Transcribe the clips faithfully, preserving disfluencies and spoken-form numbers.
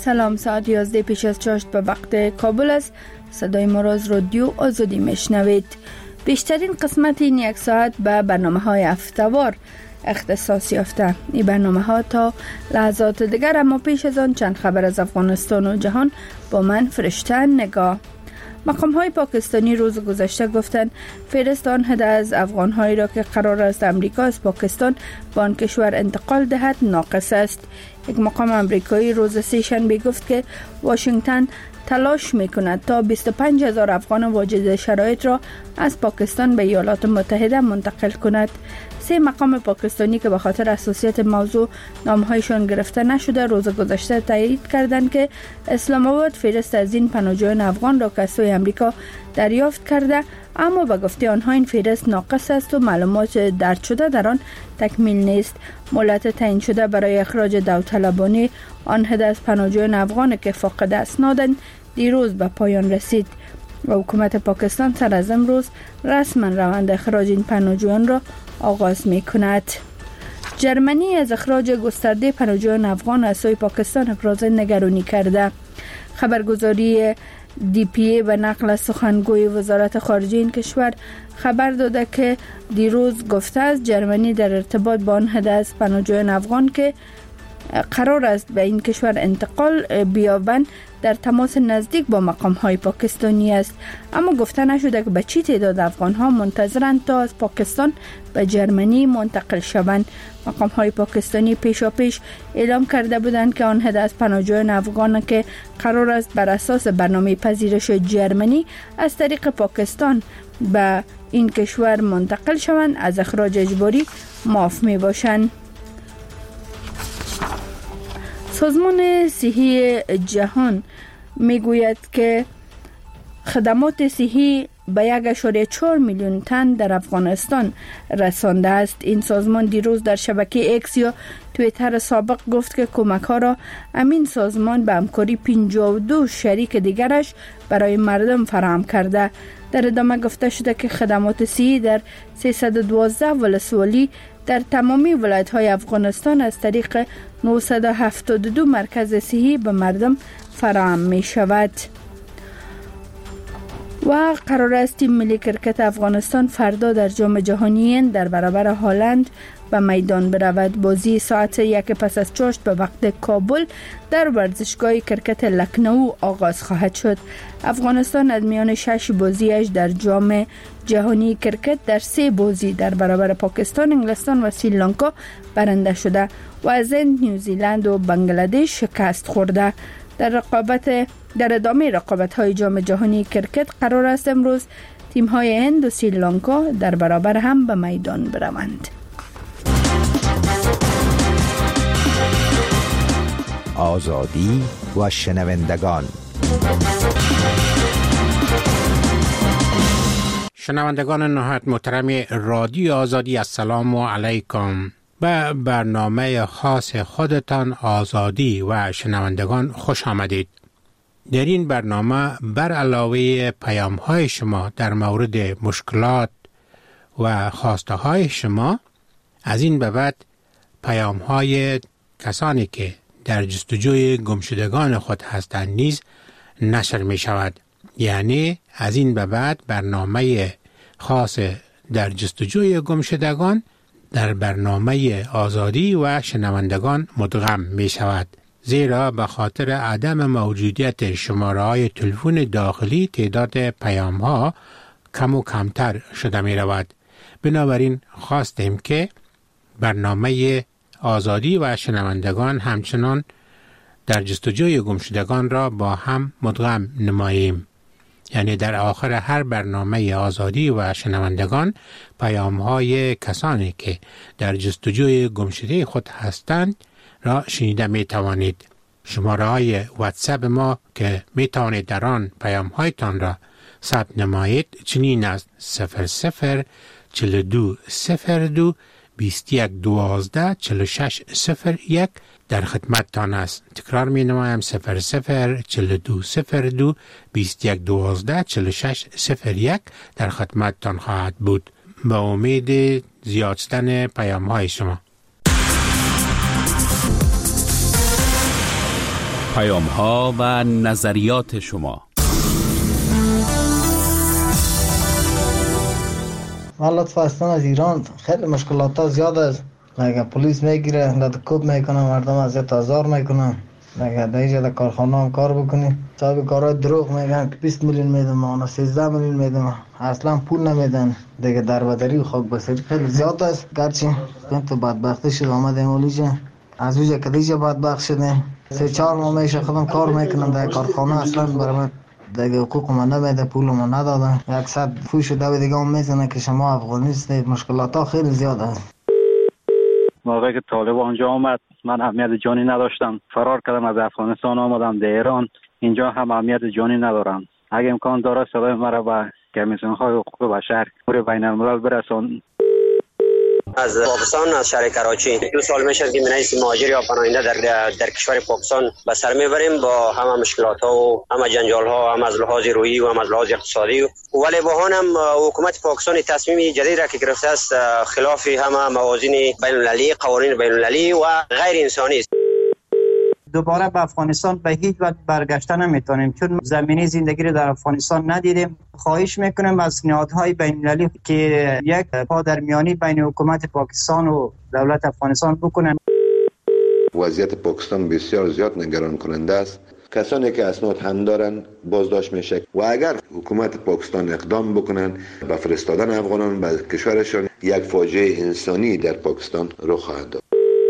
سلام، ساعت یازده پیش از چاشت به وقت کابل است. صدای ما را از رادیو آزادی میشنوید. بیشترین قسمت این یک ساعت به برنامه های هفته‌وار اختصاص یافته. این برنامه ها تا لحظات دیگر، اما پیش از آن چند خبر از افغانستان و جهان با من فرشته نگاه. مقام های پاکستانی روز گذشته گفتند فهرست آن هده از افغان هایی را که قرار است امریکا از پاکستان به آن کشور انتقال دهد ناقص است. یک مقام امریکایی روز سه شنبه گفت که واشنگتن تلاش میکند تا بیست و پنج هزار افغان واجد شرایط را از پاکستان به ایالات متحده منتقل کند. سه مقام پاکستانی که به خاطر حساسیت موضوع نامهایشان گرفته نشده روز گذشته تایید کردند که اسلام آباد فهرست از این پناهجویان افغان را که از سوی امریکا دریافت کرده، اما به گفته آنها این فهرست ناقص است و معلومات درج شده در آن تکمیل نیست. مهلت تعیین شده برای اخراج داوطلبانه آن هده از پناهجویان افغان که فاقد اسنادند دیروز به پایان رسید و حکومت پاکستان سر از امروز رسما روند اخراج این پناهجویان را آغاز می کند. جرمنی از اخراج گسترده پناهجویان افغان از سوی پاکستان ابراز نگرانی کرده. خبرگزاری دی پی ای به نقل از سخنگوی وزارت خارجه این کشور خبر داده که دیروز گفته است جرمنی در ارتباط با آن هده از پناهجویان افغان که قرار است به این کشور انتقال بیابند در تماس نزدیک با مقام های پاکستانی است، اما گفته نشده که به چی تعداد افغان ها منتظرند تا از پاکستان به جرمنی منتقل شوند. مقام های پاکستانی پیشا پیش اعلام کرده بودند که آن هده از پناهجویان افغان که قرار است بر اساس برنامه پذیرش جرمنی از طریق پاکستان به این کشور منتقل شوند از اخراج اجباری معاف می باشند. سازمان صحی جهان میگوید که خدمات صحی به یک اشاره چهار میلیون تن در افغانستان رسانده است. این سازمان دیروز در شبکه اکس یا توییتر سابق گفت که کمک ها را امین سازمان به همکاری پنجاه و دو شریک دیگرش برای مردم فراهم کرده. در ادامه گفته شده که خدمات صحی در سیصد و دوازده ولسوالی در تمامی ولایت‌های افغانستان از طریق نهصد و هفتاد و دو مرکز صحی به مردم فراهم می‌شود. و قرار است تیم ملی کرکت افغانستان فردا در جام جهانی در برابر هلند به میدان برود. بازی ساعت یک پس از چاشت به وقت کابل در ورزشگاه کرکت لکنو آغاز خواهد شد. افغانستان از میان شش بازیش در جام جهانی کرکت در سه بازی در برابر پاکستان، انگلستان و سریلانکا برنده شده و از نیوزیلند و بنگلادش شکست خورده. در رقابت در ادامه رقابت‌های جام جهانی کرکت قرار است امروز تیم‌های هند و سریلانکا در برابر هم به میدان بروند. آزادی و شنوندگان. شنوندگان نهایت محترم رادیو آزادی، السلام علیکم. به برنامه خاص خودتان آزادی و شنوندگان خوش آمدید. در این برنامه بر علاوه پیام های شما در مورد مشکلات و خواسته های شما، از این به بعد پیام های کسانی که در جستجوی گمشدگان خود هستند نیز نشر می شود. یعنی از این به بعد برنامه خاص در جستجوی گمشدگان در برنامه آزادی و شنوندگان مدغم می شود، زیرا به خاطر عدم موجودیت شماره های تلفن داخلی تعداد پیام ها کم و کمتر شده می رود. بنابراین خواستیم که برنامه آزادی و شنوندگان همچنان در جستجوی گمشدگان را با هم مدغم نماییم. یعنی در آخر هر برنامه آزادی و شنوندگان پیام های کسانی که در جستجوی گمشده خود هستند را شنیده می توانید. شماره های واتساپ ما که می توانید در آن پیام هایتان را ثبت نمایید چنین است: صفر صفر چهل و دو صفر دو بیست و یک دوازده چهل و شش صفر یک در خدمت تان است. تکرار می نمایم: صفر صفر چهل و دو صفر دو بیست و یک دوازده چهل و شش صفر یک در خدمت تان خواهد بود. با امید زیاد شدن پیام های شما. پیام‌ها و نظریات شما. من لطفا هستم از ایران. خیلی مشکلات ها زیاد است. اگه پلیس میگیره لطکوب میکنه، مردم اذیت آزار میکنه. اگه در اینجا در کارخانه هم کار بکنی صاحب کارهای دروغ میگن که بیست میلیون میدم انا سیزده میلیون میدم، اصلا پول نمیدن. دیگه دربدری و خاک بسری خیلی زیاد است. گرچه تو بدبختی شد آمدیم اولیجا از ویجا کدیجا بدبخت شدیم. سه چهار ماه میشه خودم کار میکنم در کارخانه، اصلا برای من دیگه حقوق من نمیده، پول من ندادن. یک صد فوش دو دیگه هم میزنه که شما افغانیستید. مشکلات ها خیلی زیاد است. موقعی که طالب آنجا آمد من اهمیت جانی نداشتم، فرار کردم از افغانستان آمدم در ایران. اینجا هم اهمیت جانی ندارم. اگه امکان داره صدای مرا به کمیسیون های حقوق بشر پور بین الملل برسون. از پاکستان، از شهر کراچی دو سال میشه که منیس مهاجر یا پناهنده در در کشور پاکستان به سر میبریم با همه مشکلات ها و همه جنجال ها، هم از لحاظ روحی و هم از لحاظ اقتصادی. ولی با هم حکومت پاکستان تصمیم جدید را که گرفته است خلاف همه موازین بین المللی، قوانین بین المللی و غیر انسانی است. دوباره به افغانستان به هیچ وجه برگشته نمیتونیم، چون زمینی زندگی رو در افغانستان ندیدیم. خواهش میکنم از نهادهای بین المللی که یک پادرمیانی بین حکومت پاکستان و دولت افغانستان بکنن. وضعیت پاکستان بسیار زیاد نگران کننده است. کسانی که اسناد هم دارن بازداشت میشه و اگر حکومت پاکستان اقدام بکنن به فرستادن افغانان به کشورشان، یک فاجعه انسانی در پاکستان رخ خواهد داد.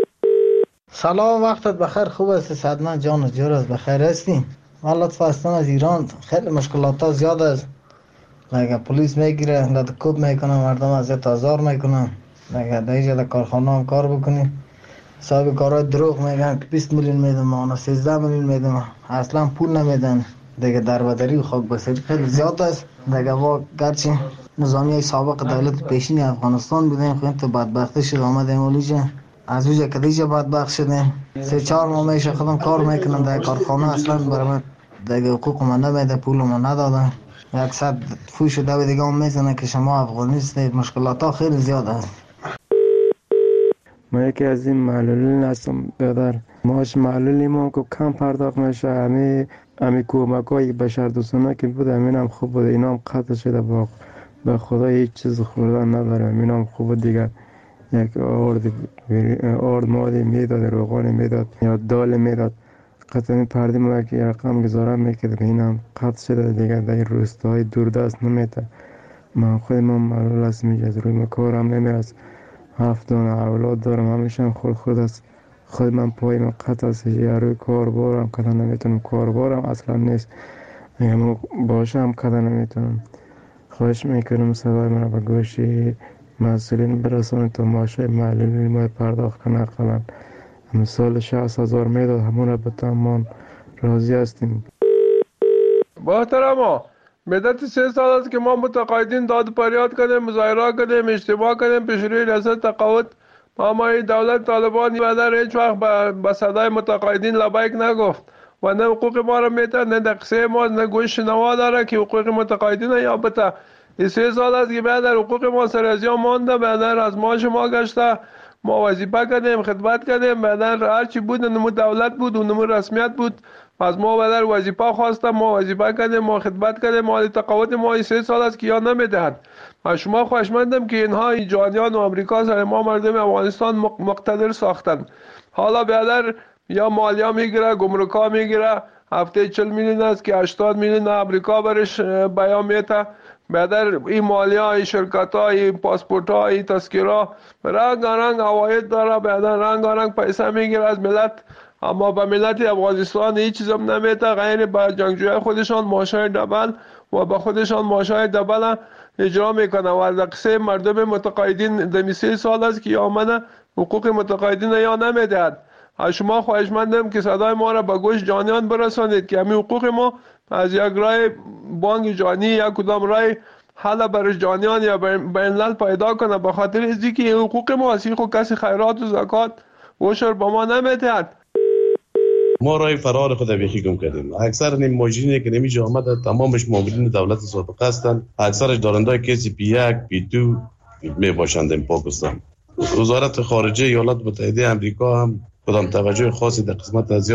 سلام، وقتت بخیر. خوب است؟ صدمن جان و جور است؟ بخیر هستی؟ من لطفا هستم از ایران. خیلی مشکلات ها زیاد است. اگه پلیس میگیره لطکوب میکنه، مردم اذیت آزار میکنه. اگه در اینجا در کارخانه هم کار بکنی صاحب کارهای دروغ میگن که بیست میلیون میدم انا سیزده میلیون میدم، اصلا پول نمیدن. دیگه دربدری و خاک بسری خیلی زیاد است. دیگه با گرچه نظامی سابق دولت پیشین افغانستان بودیم، خیلی تو بدبختی شد آمدیم اولیجا از ویجا کدیجا بدبخت شدیم. سه چهار ماه میشه خودم کار میکنم در کارخانه، اصلا برای من دیگه حقوق من نمیده، پول من ندادن. یک صد فوش دو دیگه هم میزنه که شما افغانیستید. مشکلات ها خیلی زیاد است. ما یکی از این معلولین هستم برادر. ماش معلولی ما که کم پرداخت میشه. همه همه کمک های بشر دوستانه که بود همین هم خوب بود، اینا هم قطع شده. با به خدا هیچ چیز خوردن ندارم. اینا هم خوب بود دیگر. یک آرد آرد مادی میداد، روغانی میداد یا دال میداد. قطعا این پردی ما که رقم گذارم میکرد که این هم قطع شده دیگر. در این روستاهای دوردست نمیده. من خود من معلول هستم، از روی مکارم نمیرست. هفت دانه اولاد دارم، همیشه خود خود است. خود من پای من قطع است، یا روی کار بارم کدا نمیتونم، کار بارم اصلا نیست. اگه من باشم کدا نمیتونم. خواهش میکنم صدای من به گوش مسئولین برسانید تا ماشه معلولی ما پرداخت کنه. اقلا مثال شصت هزار میداد، همون را به تمام راضی هستیم. با احترام مدت سه سال است که ما متقاعدین داد پریاد کردیم، مظاهره کردیم، اجتماع کردیم پیش روی ریاست تقاعد. ما دولت طالبان بدر هیچ وقت به صدای متقاعدین لبیک نگفت و نه حقوق ما را میتر، نه دقیقه ما، نه گوش نوا داره که حقوق متقاعدین یا بته. این سه سال است که بعد حقوق ما سر از یا مانده، بعد از ما شما گشته، ما وظیفه کردیم، خدمت کردیم، بعد هر چی بود نمو دولت بود و نمو رسمیت بود. از ما بعد وظیفه خواستم، ما وظیفه کردیم، ما خدمت کردیم. ما تقاعد ما سه سال است که یا نمیدهند. از شما خواهشمندم که اینها جانیان و آمریکا سر ما مردم افغانستان مقتدر ساختند. حالا بعد یا مالیه میگیره، گمرکا میگیره، هفته چهل میلیون است که هشتاد میلیون آمریکا برش بیان میته. بعد این مالیه های شرکت های پاسپورت های تذکره رنگ رنگ عواید داره. بعد رنگ رنگ پیسه میگیره از ملت، اما به ملت افغانستان هیچ چیز هم نمیته غیر به جنگجوی خودشان ماشای دبل و به خودشان ماشای دبل اجرا میکنه. و از قصه مردم متقاعدین دمی سه سال است که آمده حقوق متقاعدین یا نمیدهد. از شما خواهشمندم که صدای ما را به گوش جانیان برسانید که همین حقوق ما از یک رای بانک جانی یا کدام رای حالا برای جانیان یا بین‌الملل پیدا کنه. به خاطر ازی که حقوق ما اسی خو کسی خیرات و زکات و شر به ما نمیدهد. ما رای فرار خود بیخی گم کردیم. اکثر این ماجرینی که نمیشه آمده تمامش مامورین دولت سابقه هستند. اکثرش دارنده کسی پی یک پی دو می باشند در پاکستان. وزارت خارجه ایالات متحده آمریکا هم کدام توجه خاصی در قسمت ازیا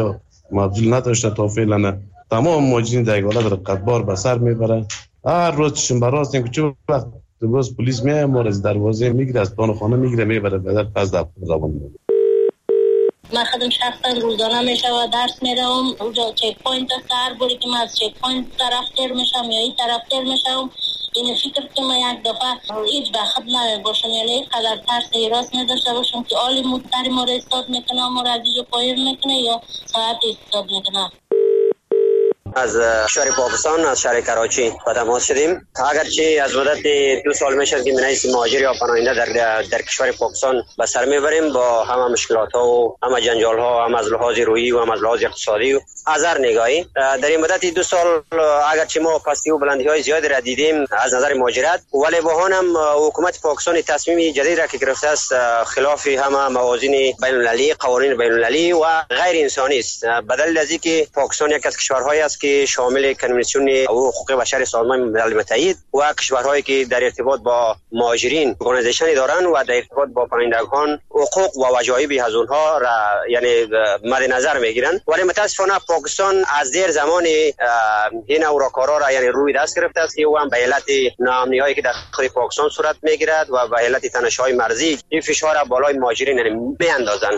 مبذول نداشته تا فعلا. تمام مهاجرین در حالت رقتبار به سر میبره. هر روز چشم به راست که چه وقت باز پلیس میاد ما از دروازه میگیره، از پان خانه میگیره میبره به پس در زبان میبره. من خودم شخصا روزانه میشه و درس میرم اونجا چک پوینت سر بوری که من از چک پوینت طرف تیر میشم یا این طرف تیر میشم. این فکر که من یک دفعه هیچ بخت نمی باشم، یعنی یک قدر ترس ایراس نداشته باشم که آلی مدتری ما را استاد میکنه ما را از اینجا پایر میکنه یا ساعت استاد میکنه. از شهر پاکستان از شهر کراچی با تماس شدیم. اگرچه از مدت دو سال میشه که منیس مهاجر یا پناهنده در در کشور پاکستان به سر میبریم با همه مشکلات ها و همه جنجال ها، هم از لحاظ روحی و هم از لحاظ اقتصادی و از هر نگاهی. در این مدت دو سال اگرچه ما پستی و بلندی های زیادی را دیدیم از نظر مهاجرت، ولی با هم حکومت پاکستان تصمیم جدید را که گرفته است خلاف همه موازین بین المللی، قوانین بین المللی و غیر انسانی است. بدل از اینکه پاکستان یک از کشورهایی است که شامل کنوانسیون حقوق بشر سازمان ملل متحد و کشورهایی که در ارتباط با مهاجرین ارگانیزیشنی دارند و در ارتباط با پناهندگان حقوق و وجایب از اونها را یعنی مد نظر میگیرند، ولی متاسفانه پاکستان از دیر زمان این اوراکارا را یعنی روی دست گرفته است و هم به علت ناامنی‌هایی که در خود پاکستان صورت میگیرد و به علت تنش‌های مرزی این فشار را بالای مهاجرین یعنی میاندازند.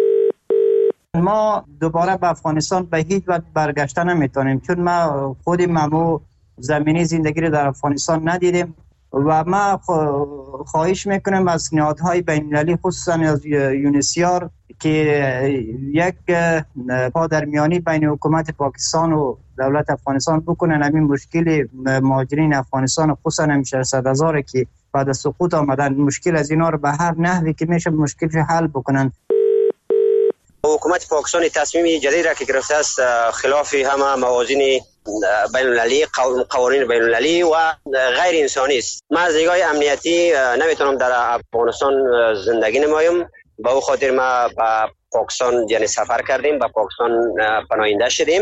ما دوباره به افغانستان به هیچ وجه برگشته نمیتونیم، چون ما خودی ممو زمینی زندگی رو در افغانستان ندیدیم و ما خواهش میکنیم از نهادهای بین‌المللی خصوصا از یونیسیار که یک پادرمیانی بین حکومت پاکستان و دولت افغانستان بکنن همین مشکل مهاجرین افغانستان خصوصا هم ششصد هزار که بعد از سقوط آمدن، مشکل از اینا رو به هر نحوی که میشه مشکلش حل بکنن. حکومت پاکستان تصمیم جدید را که گرفته است خلاف همه موازین بین المللی، قوانین بین المللی و غیر انسانی است. من از نگاه امنیتی نمیتونم در افغانستان زندگی نمایم، به او خاطر ما به پاکستان یعنی سفر کردیم، به پاکستان پناهنده شدیم.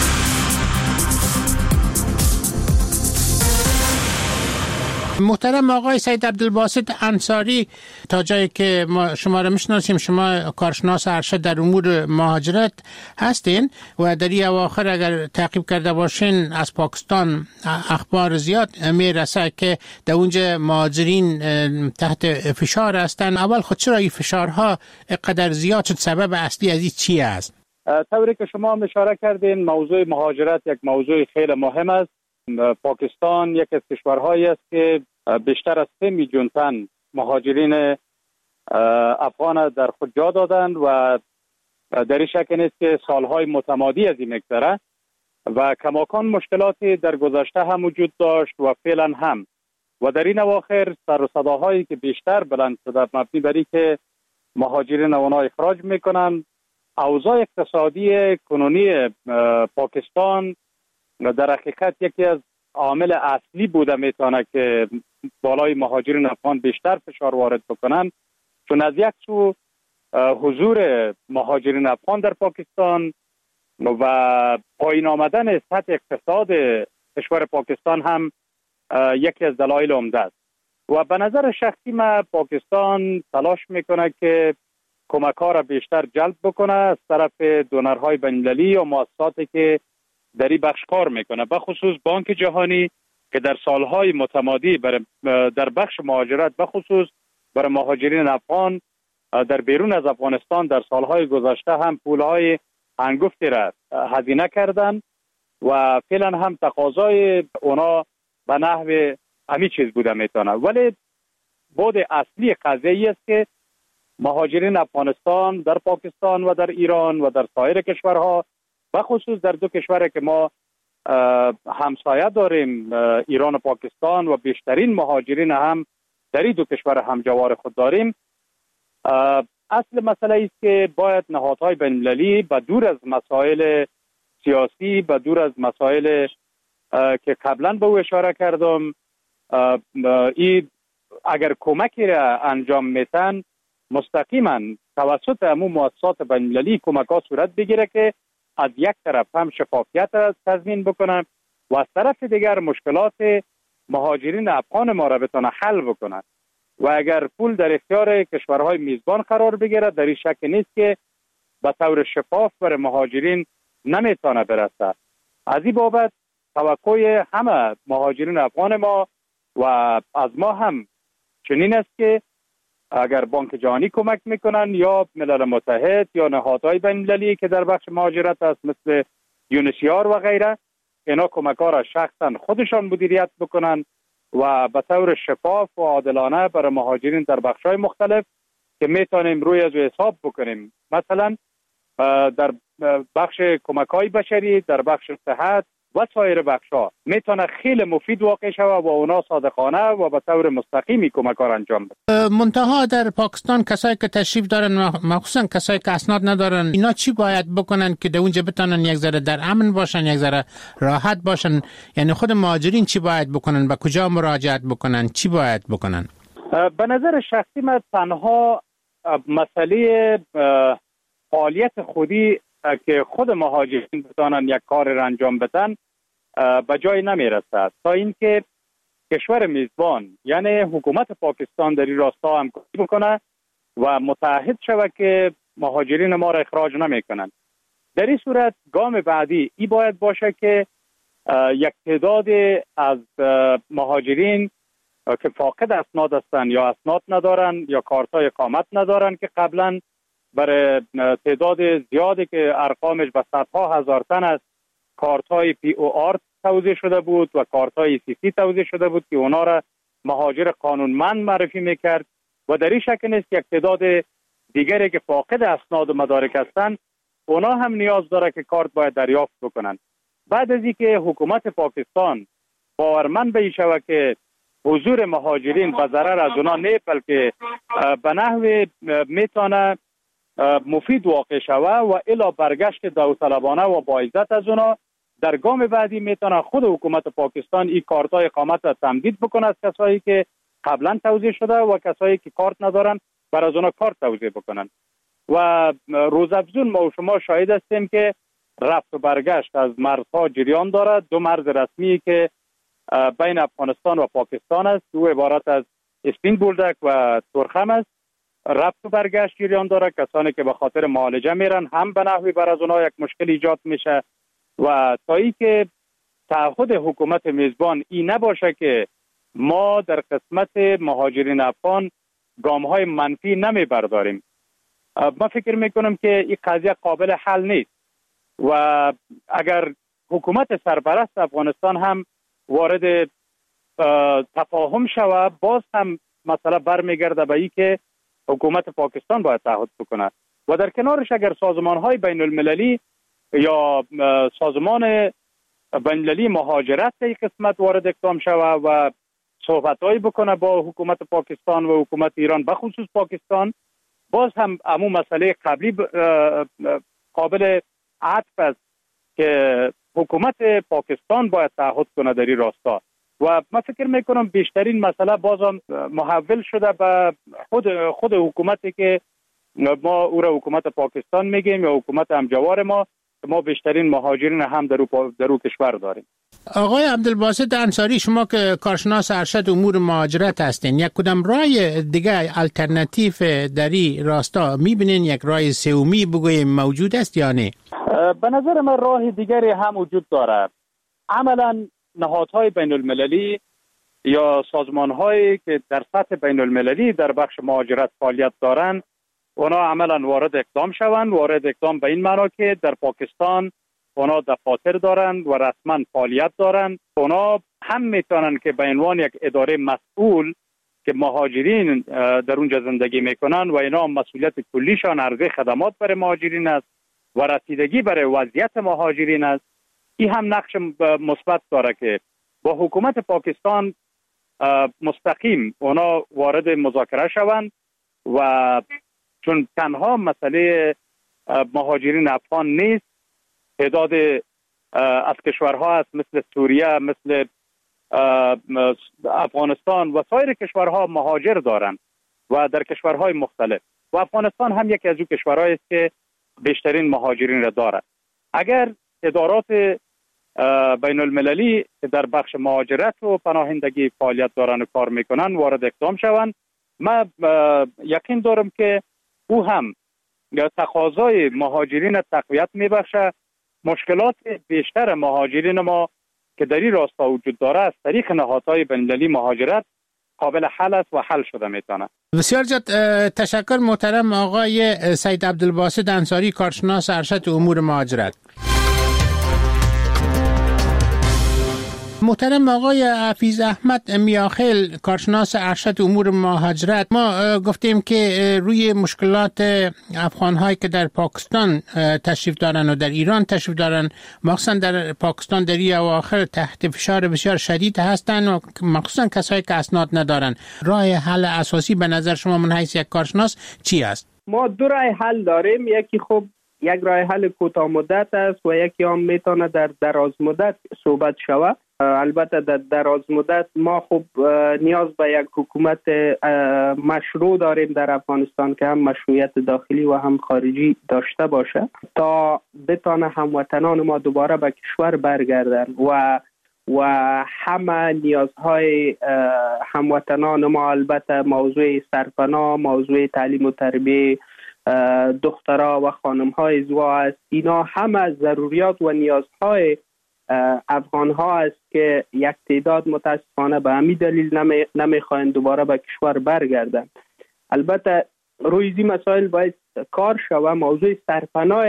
محترم آقای سید عبدالباسط انصاری، تا جایی که ما شما را میشناسیم شما کارشناس ارشد در امور مهاجرت هستین و در این اواخر اگر تعقیب کرده باشین از پاکستان اخبار زیاد میرسه که در اونجا مهاجرین تحت فشار هستن. اول خود چرا این فشارها قدر زیاد شد؟ سبب اصلی از این چی است؟ طوری که شما اشاره کردین موضوع مهاجرت یک موضوع خیلی مهم است. پاکستان یک از کشورهایی است که بیشتر از سه میلیون تن مهاجرین افغان در خود جا دادند و در این شک نیست که سالهای متمادی از این مگذره و کماکان مشکلاتی در گذشته هم وجود داشت و فعلا هم و در این اواخر سر و صداهایی که بیشتر بلند شده مبنی بر اینکه مهاجرین اونا اخراج میکنن. اوضاع اقتصادی کنونی پاکستان در حقیقت یکی از عامل اصلی بوده میتونه که بالای مهاجرین افغان بیشتر فشار وارد بکنن، چون از یک سو حضور مهاجرین افغان در پاکستان و پایین آمدن سطح اقتصاد کشور پاکستان هم یکی از دلایل عمده است و به نظر شخصی من پاکستان تلاش میکنه که کمک‌ها را بیشتر جلب بکنه از طرف دونرهای بین‌المللی و مؤسساتی که در این بخش کار میکنه، به خصوص بانک جهانی که در سالهای متمادی در بخش مهاجرت به خصوص برای مهاجرین افغان در بیرون از افغانستان در سالهای گذشته هم پولهای هنگفتی را هزینه کردن و فعلا هم تقاضای اونا به نحو همین چیز بوده میتونه. ولی بود اصلی قضیه است که مهاجرین افغانستان در پاکستان و در ایران و در سایر کشورها به خصوص در دو کشوری که ما همسایه داریم ایران و پاکستان و بیشترین مهاجرین هم در این دو کشور همجوار خود داریم، اصل مسئله است که باید نهادهای بین‌المللی به دور از مسائل سیاسی، به دور از مسائل که قبلا به او اشاره کردم، این اگر کمکی را انجام میتن مستقیما توسط همون مؤسسات بین‌المللی کمک ها صورت بگیره که از یک طرف هم شفافیت را تضمین بکنن و از طرف دیگر مشکلات مهاجرین افغان ما را بتونه حل بکنن و اگر پول در اختیار کشورهای میزبان قرار بگیره در این شک نیست که به طور شفاف برای مهاجرین نمیتونه برسه. از این بابت توقع همه مهاجرین افغان ما و از ما هم چنین است که اگر بانک جهانی کمک میکنن یا ملل متحد یا نهادهای بین المللی که در بخش مهاجرت است مثل یونیسیار و غیره، اینا کمک ها را شخصا خودشان مدیریت بکنن و به طور شفاف و عادلانه برای مهاجرین در بخش های مختلف که میتونیم روی از حساب بکنیم، مثلا در بخش کمک های بشری، در بخش صحت و سایر بخش ها میتونه خیلی مفید واقع شود و اونا صادقانه و به طور مستقیمی کمک ها انجام بده. منتها در پاکستان کسایی که تشریف دارن، مخصوصا کسایی که اسناد ندارن، اینا چی باید بکنن که در اونجا بتونن یک ذره در امن باشن، یک ذره راحت باشن؟ یعنی خود مهاجرین چی باید بکنن؟ به کجا مراجعت بکنن؟ چی باید بکنن؟ به نظر شخصی من تنها مسئله فعالیت خودی که خود مهاجرین بتانن یک کار را انجام بدن به جای نمی رسد تا اینکه کشور میزبان یعنی حکومت پاکستان در این راستا همکاری بکنه و متعهد شود که مهاجرین ما را اخراج نمی کنند. در این صورت گام بعدی ای باید باشه که یک تعداد از مهاجرین که فاقد اسناد هستند یا اسناد ندارن یا کارتای اقامت ندارن که قبلا برای تعداد زیادی که ارقامش به صدها هزار تن است کارتای پی او آر توزیع شده بود و کارتای سی سی توزیع شده بود که اونا را مهاجر قانونمند معرفی میکرد و در این شکل نیست یک تعداد دیگری که فاقد اسناد و مدارک هستند اونا هم نیاز داره که کارت باید دریافت بکنن. بعد از اینکه حکومت پاکستان باورمند به شود که حضور مهاجرین به ضرر از اونا نه بلکه به نحو میتونه مفید واقع شود و الا برگشت داوطلبانه و با عزت از اونا، در گام بعدی میتونه خود حکومت پاکستان این کارتای اقامت را تمدید بکنه از کسایی که قبلا توزیع شده و کسایی که کارت ندارن بر از اونا کارت توزیع بکنن. و روزافزون ما و شما شاهد هستیم که رفت و برگشت از مرزها جریان دارد. دو مرز رسمی که بین افغانستان و پاکستان است، دو عبارت از اسپین بولدک و تورخم است، رفت و برگشت جریان داره. کسانی که به خاطر معالجه میرن هم به نحوی بر از اونها یک مشکل ایجاد میشه و تا ای که تعهد حکومت میزبان این نباشه که ما در قسمت مهاجرین افغان گام های منفی نمی برداریم، من فکر میکنم که این قضیه قابل حل نیست و اگر حکومت سرپرست افغانستان هم وارد تفاهم شود باز هم مسئله برمیگرده به این که حکومت پاکستان باید تعهد بکنه و در کنارش اگر سازمان های بین المللی یا سازمان بین المللی مهاجرت در این قسمت وارد اقدام شود و صحبت هایی بکنه با حکومت پاکستان و حکومت ایران به خصوص پاکستان، باز هم امو مسئله قبلی قابل عطف است که حکومت پاکستان باید تعهد کنه در این راستا و من فکر میکنم بیشترین مسئله بازم محول شده به خود خود حکومتی که ما او را حکومت پاکستان میگیم یا حکومت همجوار ما، ما بیشترین مهاجرین هم در او در او کشور داریم. آقای عبدالباسط انصاری، شما که کارشناس ارشد امور مهاجرت هستین، یک کدام راه دیگه الटरनेटिव در این راستا میبینین؟ یک راه سومی بگویم موجود است یا نه؟ به نظر من راه دیگری هم وجود دارد. عملا نهادهای بین المللی یا سازمانهایی که در سطح بین المللی در بخش مهاجرت فعالیت دارند اونا عملا وارد اقدام شوند. وارد اقدام به این معنا که در پاکستان اونا دفاتر دارند و رسما فعالیت دارند. اونا هم میتونن که به عنوان یک اداره مسئول که مهاجرین در اونجا زندگی میکنن و اینا مسئولیت کلیشان عرضه خدمات برای مهاجرین است و رسیدگی برای وضعیت مهاجرین است، این هم نقش مثبت داره که با حکومت پاکستان مستقیم اونا وارد مذاکره شوند و چون تنها مسئله مهاجرین افغان نیست، تعداد از کشورها هست مثل سوریه، مثل افغانستان و سایر کشورها مهاجر دارند و در کشورهای مختلف و افغانستان هم یکی از اون کشورهایی است که بیشترین مهاجرین را دارد. اگر ادارات بین المللی در بخش مهاجرت و پناهندگی فعالیت دارن و کار میکنن وارد اقدام شوند، من یقین دارم که او هم تقاضای مهاجرین تقویت میبخشه مشکلات بیشتر مهاجرین ما که در این راستا وجود داره از طریق نهادهای بین‌المللی مهاجرت قابل حل است و حل شده میتونه. بسیار زیاد تشکر محترم آقای سید عبدالباسط انصاری، کارشناس ارشد امور مهاجرت. محترم آقای حفیظ احمد میاخیل، کارشناس ارشد امور مهاجرت، ما گفتیم که روی مشکلات افغان‌هایی که در پاکستان تشریف دارن و در ایران تشریف دارن، مخصوصا در پاکستان در این اواخر تحت فشار بسیار شدید هستن و مخصوصا کسایی که اسناد ندارن. راه حل اساسی به نظر شما من حیث یک کارشناس چی است؟ ما دو راه حل داریم. یکی خب یک راه حل کوتاه مدت است و یکی هم میتونه در دراز مدت صحبت شود. البته در دراز مدت ما خب نیاز به یک حکومت مشروع داریم در افغانستان که هم مشروعیت داخلی و هم خارجی داشته باشه تا بتانه هموطنان ما دوباره به کشور برگردن و و همه نیازهای هموطنان ما، البته موضوع سرپناه، موضوع تعلیم و تربیه دخترها و خانم‌های ازدواج است. اینا همه ضروریات و نیازهای افغان ها است که یک تعداد متاسفانه به همین دلیل نمی نمیخواین دوباره به کشور برگردن. البته روی این مسائل باید کار شود. موضوع سرپناه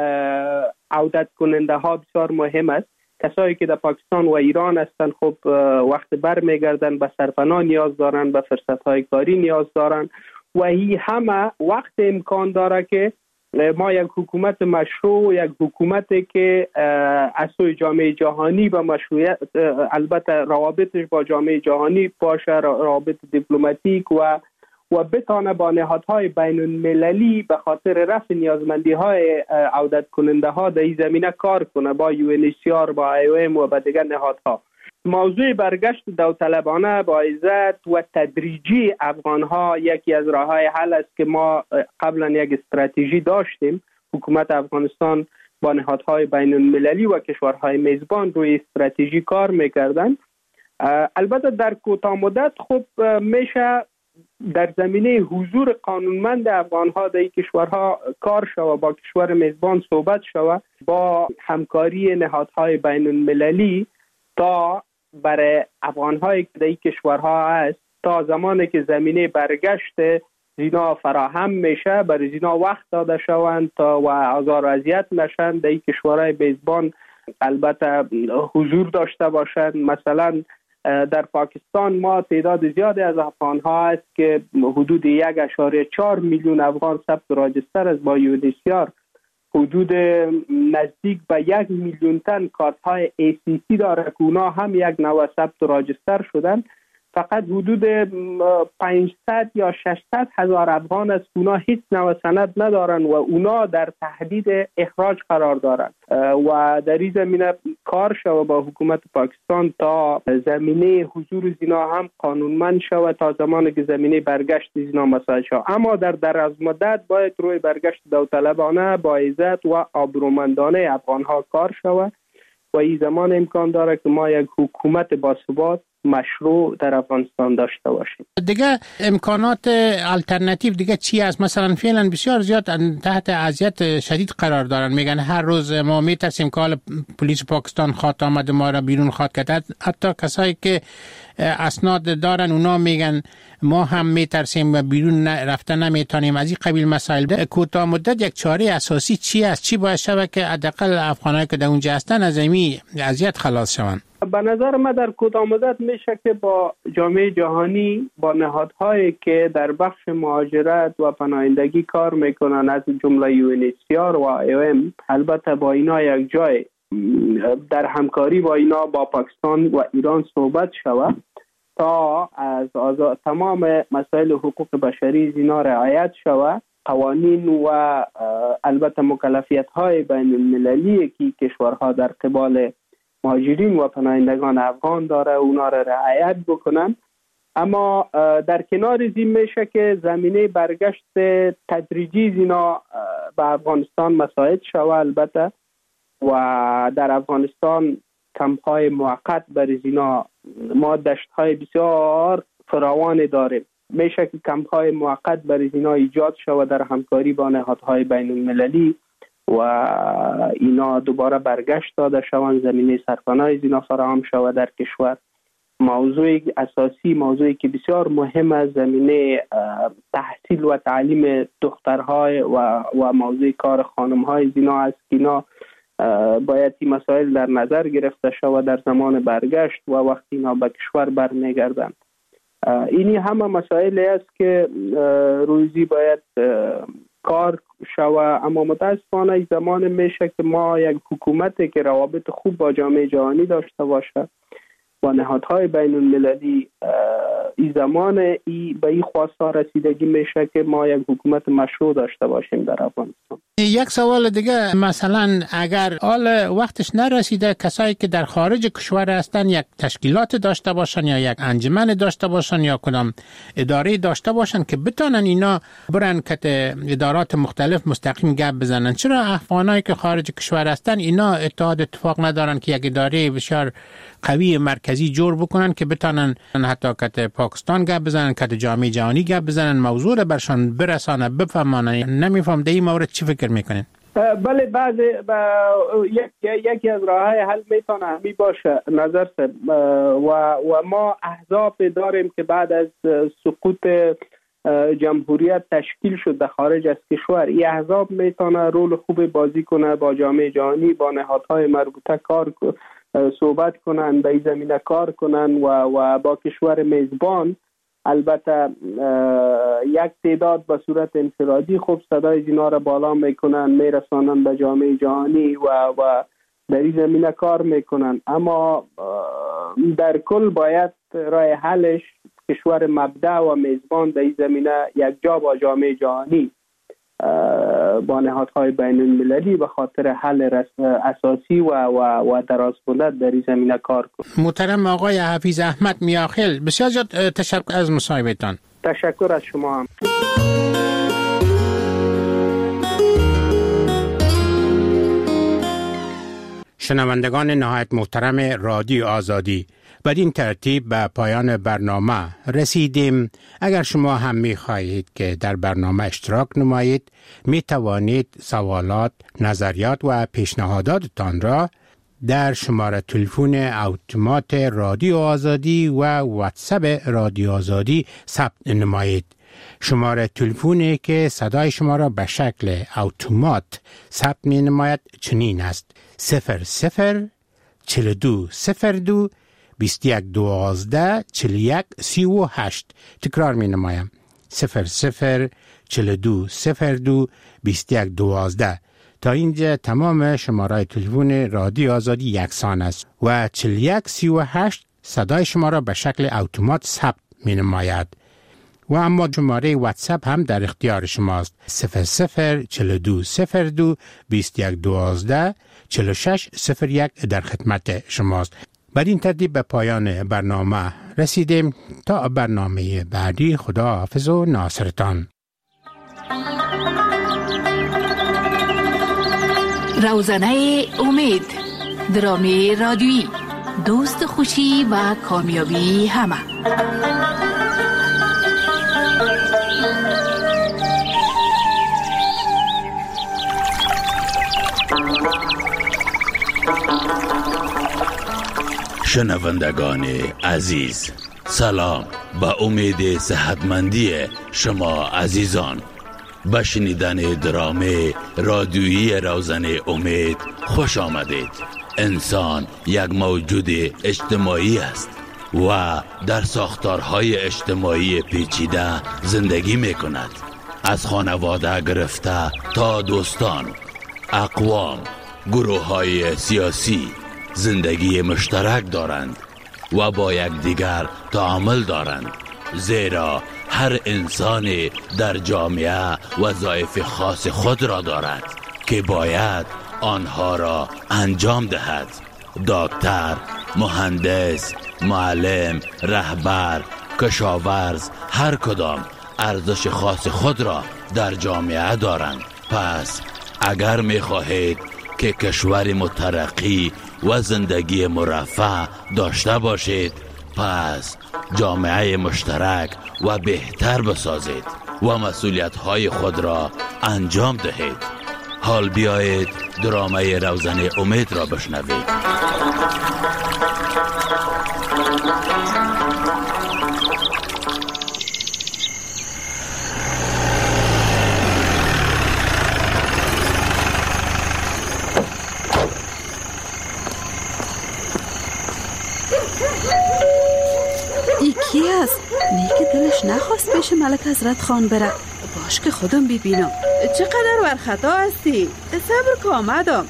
عودت کننده ها بسیار مهم است. کسایی که در پاکستان و ایران هستند خب وقت بر میگردن به سرپناه نیاز دارن، به فرصت های کاری نیاز دارن و این همه وقت امکان داره که ما یک حکومت مشروع، یک حکومتی که از سوی جامعه جهانی با مشروعیت، البته روابطش با جامعه جهانی باشه، روابط دیپلماتیک و و بتانه با نهادهای بین المللی به خاطر رفع نیازمندی های عودت کننده ها در این زمینه کار کنه، با یو ان اچ سی آر، با ای او ام و با دیگر نهادها. موضوع برگشت داوطلبانه با عزت و تدریجی افغان ها یکی از راه های حل است که ما قبلا یک استراتژی داشتیم. حکومت افغانستان با نهادهای بین المللی و کشورهای میزبان روی استراتژی کار میکردن. البته در کوتاه مدت خب میشه در زمینه حضور قانونمند افغان ها در کشورها کار شود، با کشور میزبان صحبت شود، با همکاری نهادهای بین المللی تا برای افغان هایی که در این کشورها هست تا زمانی که زمینه برگشت زینا فراهم میشه برای زینا وقت داده شوند تا و آزار و اذیت نشن در این کشورهای میزبان البته حضور داشته باشند. مثلا در پاکستان ما تعداد زیادی از افغان ها هست که حدود یک اشاره چهار میلیون افغان ثبت راجستر از با یو ان اچ سی آر، حدود نزدیک به یک میلیون تن کارت های ای سی سی داره که اونا هم یک نوع ثبت راجستر شدن. فقط حدود پانصد یا ششصد هزار افغان است اونا هیچ نوع سند ندارن و اونا در تهدید اخراج قرار دارند و در این زمینه کار شود با حکومت پاکستان تا زمینه حضور زینا هم قانونمند شود تا زمانی که زمینه برگشت زینا مساعد شود. اما در دراز مدت باید روی برگشت داوطلبانه با عزت و آبرومندانه افغان ها کار شود و این زمان امکان داره که ما یک حکومت باثبات مشروع در افغانستان داشته باشیم. دیگه امکانات الटरनेटिव دیگه چی است؟ مثلا فعلا بسیار زیاد تحت اذیت شدید قرار دارن، میگن هر روز ما میترسیم که حال پلیس پاکستان خواهد آمد ما را بیرون خواهد کرد. حتی کسایی که اسناد دارن اونا میگن ما هم میترسیم و بیرون رفتن نمیتونیم. از این قبیل مسائل ده کوتاه مدت یک چاره اساسی چی است؟ چی باید شود که حداقل افغانایی که در اونجا هستن از این اذیت خلاص شوند؟ به نظر من در کوتاه مدت میشه که با جامعه جهانی، با نهادهایی که در بخش مهاجرت و پناهندگی کار میکنن از جمله یو ان اچ سی آر و ای او ام، البته با اینا یک جای در همکاری با اینا با پاکستان و ایران صحبت شود تا از آزاد تمام مسائل حقوق بشری اینا رعایت شود. قوانین و البته مکلفیت های بین المللی که کشورها در قبال مهاجرین و پناهندگان افغان داره اونا را رعایت بکنن. اما در کنار این میشه که زمینه برگشت تدریجی اینا به افغانستان مساعد شود. البته و در افغانستان کمپ های موقت برای اینا ما دشت های بسیار فراوان داریم. میشه که کمپ های موقت برای اینا ایجاد شود در همکاری با نهادهای بین المللی و اینا دوباره برگشت داده شوند، زمینه سرپناه اینا فراهم شود در کشور. موضوع اساسی، موضوعی که بسیار مهم از زمینه تحصیل و تعلیم دخترهای و و موضوع کار خانمهای اینا است که اینا باید این مسائل در نظر گرفته شود در زمان برگشت و وقتی اینا به کشور برمیگردند. اینی همه مسائلی است که روزی باید کار شود، اما متاسفانه زمان میشه که ما یک حکومتی که روابط خوب با جامعه جهانی داشته باشه با نهادهای بین المللی، این زمان ای به این خواسته رسیدگی میشه که ما یک حکومت مشروع داشته باشیم در افغانستان. یک سوال دیگه، مثلا اگر حال وقتش نرسیده کسایی که در خارج کشور هستن یک تشکیلات داشته باشن یا یک انجمن داشته باشن یا کدام اداره داشته باشن که بتونن اینا برن که ادارات مختلف مستقیم گپ بزنن، چرا افغانایی که خارج کشور هستن اینا اتحاد اتفاق ندارن که یک اداره بسیار قوی مرکزی جور بکنن که بتونن حتی که پاکستان گپ بزنن، که جامعه جهانی گپ بزنن، موضوع رو برشان برسانه، بفهمانن؟ نمیفهم در این مورد چی فکر میکنین؟ بله، بعض یک یکی از راههای حل میتونه همی باشه نظر سب و و ما احزاب داریم که بعد از سقوط جمهوریت تشکیل شد در خارج از کشور. این احزاب میتونه رول خوب بازی کنه، با جامعه جهانی با نهادهای مربوطه کار صحبت کنن، به این زمینه کار کنن و و با کشور میزبان البته یک تعداد به صورت انفرادی خوب صدای اینا را بالا میکنن، میرسانن به جامعه جهانی و و در این زمینه کار میکنن. اما در کل باید راه حلش کشور مبدأ و میزبان در این زمینه یک جا با جامعه جهانی با نهادهای بین المللی به خاطر حل اساسی و و و درازمدت در این زمینه کار کنه. محترم آقای حفیظ احمد میاخیل، بسیار زیاد تشکر از مصاحبهتان. تشکر از شما هم. شنوندگان نهایت محترم رادیو آزادی، بدین ترتیب به پایان برنامه رسیدیم. اگر شما هم می خواهید که در برنامه اشتراک نمایید، می توانید سوالات، نظریات و پیشنهاداتتان را در شماره تلفن اتومات رادیو آزادی و واتساپ رادیو آزادی ثبت نمایید. شماره تلفنی که صدای شما را به شکل اتومات ثبت می نماید چنین است: صفر صفر چهل و دو صفر دو بیست و یک دوازده چهل و یک سی و هشت. تکرار می نمایم: صفر صفر چهل و دو صفر دو بیست و یک دوازده. تا اینجا تمام شماره تلفن رادیو آزادی یکسان است و چهل و یک سی و هشت صدای شما را به شکل اتومات ثبت می نماید. و اما شماره واتساپ هم در اختیار شماست: صفر صفر چهل و دو صفر دو بیست و یک دوازده چهل و شش صفر یک در خدمت شماست. بر این ترتیب به پایان برنامه رسیدیم. تا برنامه بعدی، خدا حافظ و ناصرتان. روزنه امید، درامی رادیویی، دوست خوشی و کامیابی همه. شنوندگان عزیز، سلام. به امید صحتمندی شما عزیزان، به شنیدن درامه رادیویی روزنه امید خوش آمدید. انسان یک موجود اجتماعی است و در ساختارهای اجتماعی پیچیده زندگی می کند. از خانواده گرفته تا دوستان، اقوام، گروه های سیاسی زندگی مشترک دارند و با یکدیگر تعامل دارند، زیرا هر انسان در جامعه وظایف خاص خود را دارد که باید آنها را انجام دهد. دکتر، مهندس، معلم، رهبر، کشاورز، هر کدام ارزش خاص خود را در جامعه دارند. پس اگر می خواهید که کشور مترقی و زندگی مرفه داشته باشید، پس جامعه مشترک و بهتر بسازید و مسئولیت‌های خود را انجام دهید. حال بیایید درامه روزنه امید را بشنوید. ای کی است؟ نه که دلش نخواست پیش ملک حضرت خان بره. باش که خودم ببینم. چقدر ورخطا هستی؟ صبر که آمدم.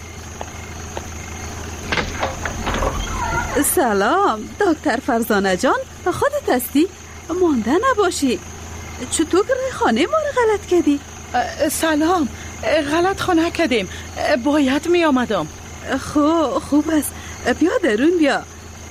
سلام دکتر فرزانه جان، خودت هستی؟ مانده نباشی. چطور که خانه ما رو غلط کردی؟ سلام، غلط خانه کردیم، باید می آمدم. خوب خوب است، بیا درون بیا.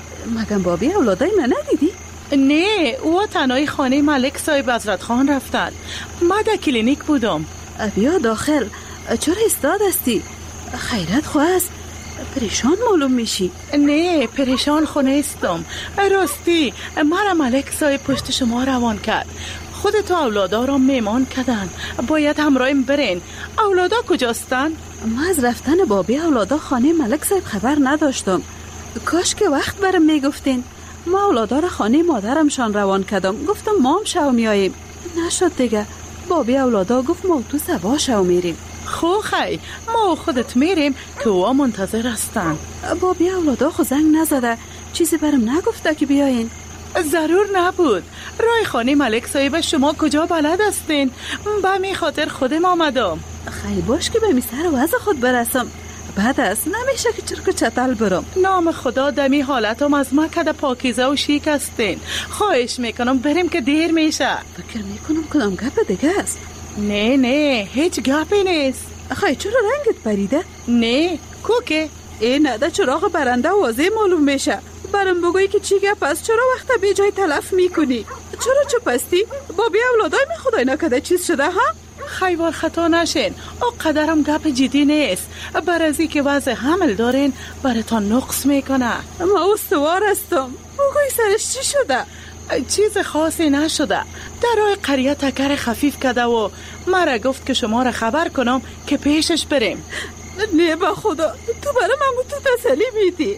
مگم بابی اولادای من ندیدی؟ نه، او تنهای خانه ملک صاحب حضرت خان رفتن. من در کلینیک بودم. بیا داخل. چرا استاد هستی؟ خیرت خواه است، پریشان معلوم میشی. نه، پریشان خونه استم. راستی مرا ملک صاحب پشت شما روان کرد. خودتو اولادا را میمان کردن، باید همراهیم برین. اولادا کجاستن؟ من از رفتن بابی اولادا خانه ملک صاحب خبر نداشتم. کاش که وقت برم میگفتین. ما اولادا را خانه مادرمشان روان کردم. گفتم ما هم شو میاییم، نشد دیگه. بابی اولادا گفت ما تو سبا شو میریم. خو خی، ما خودت میریم که او منتظر هستن. بابی اولادا خو زنگ نزده، چیزی برم نگفته که بیاین. ضرور نبود. راه خانه ملک صاحب شما کجا بلد هستین؟ به می خاطر خودم آمدم. خیلی باش که به می سر وضع خود برسم. بعد است نمیشه که چرک چتل برم. نام خدا دمی حالتم از مکد پاکیزه و شیک هستین. خواهش میکنم بریم که دیر میشه. فکر میکنم کدام گپ دیگه است. نه نه، هیچ گپی نیست. خواهی چرا رنگت پریده؟ نه، کوکه این نده چراغ برنده واضح معلوم میشه. برام بگویی که چی گپ است؟ چرا وقت به جای تلف میکنی؟ چرا چپ هستی؟ بابی اولادای من خدای نکده چیز شده ها؟ خیوار خطا نشین، او قدرم گپ جدی نیست. برازی که وضع حمل دارین براتان نقص میکنه. ما استوار هستم. بگوی سرش چی شده؟ چیز خاصی نشده. در راه قریه تکر خفیف کده و مرا گفت که شما را خبر کنم که پیشش بریم. نه با خدا، تو برای من تو تسلی میدی.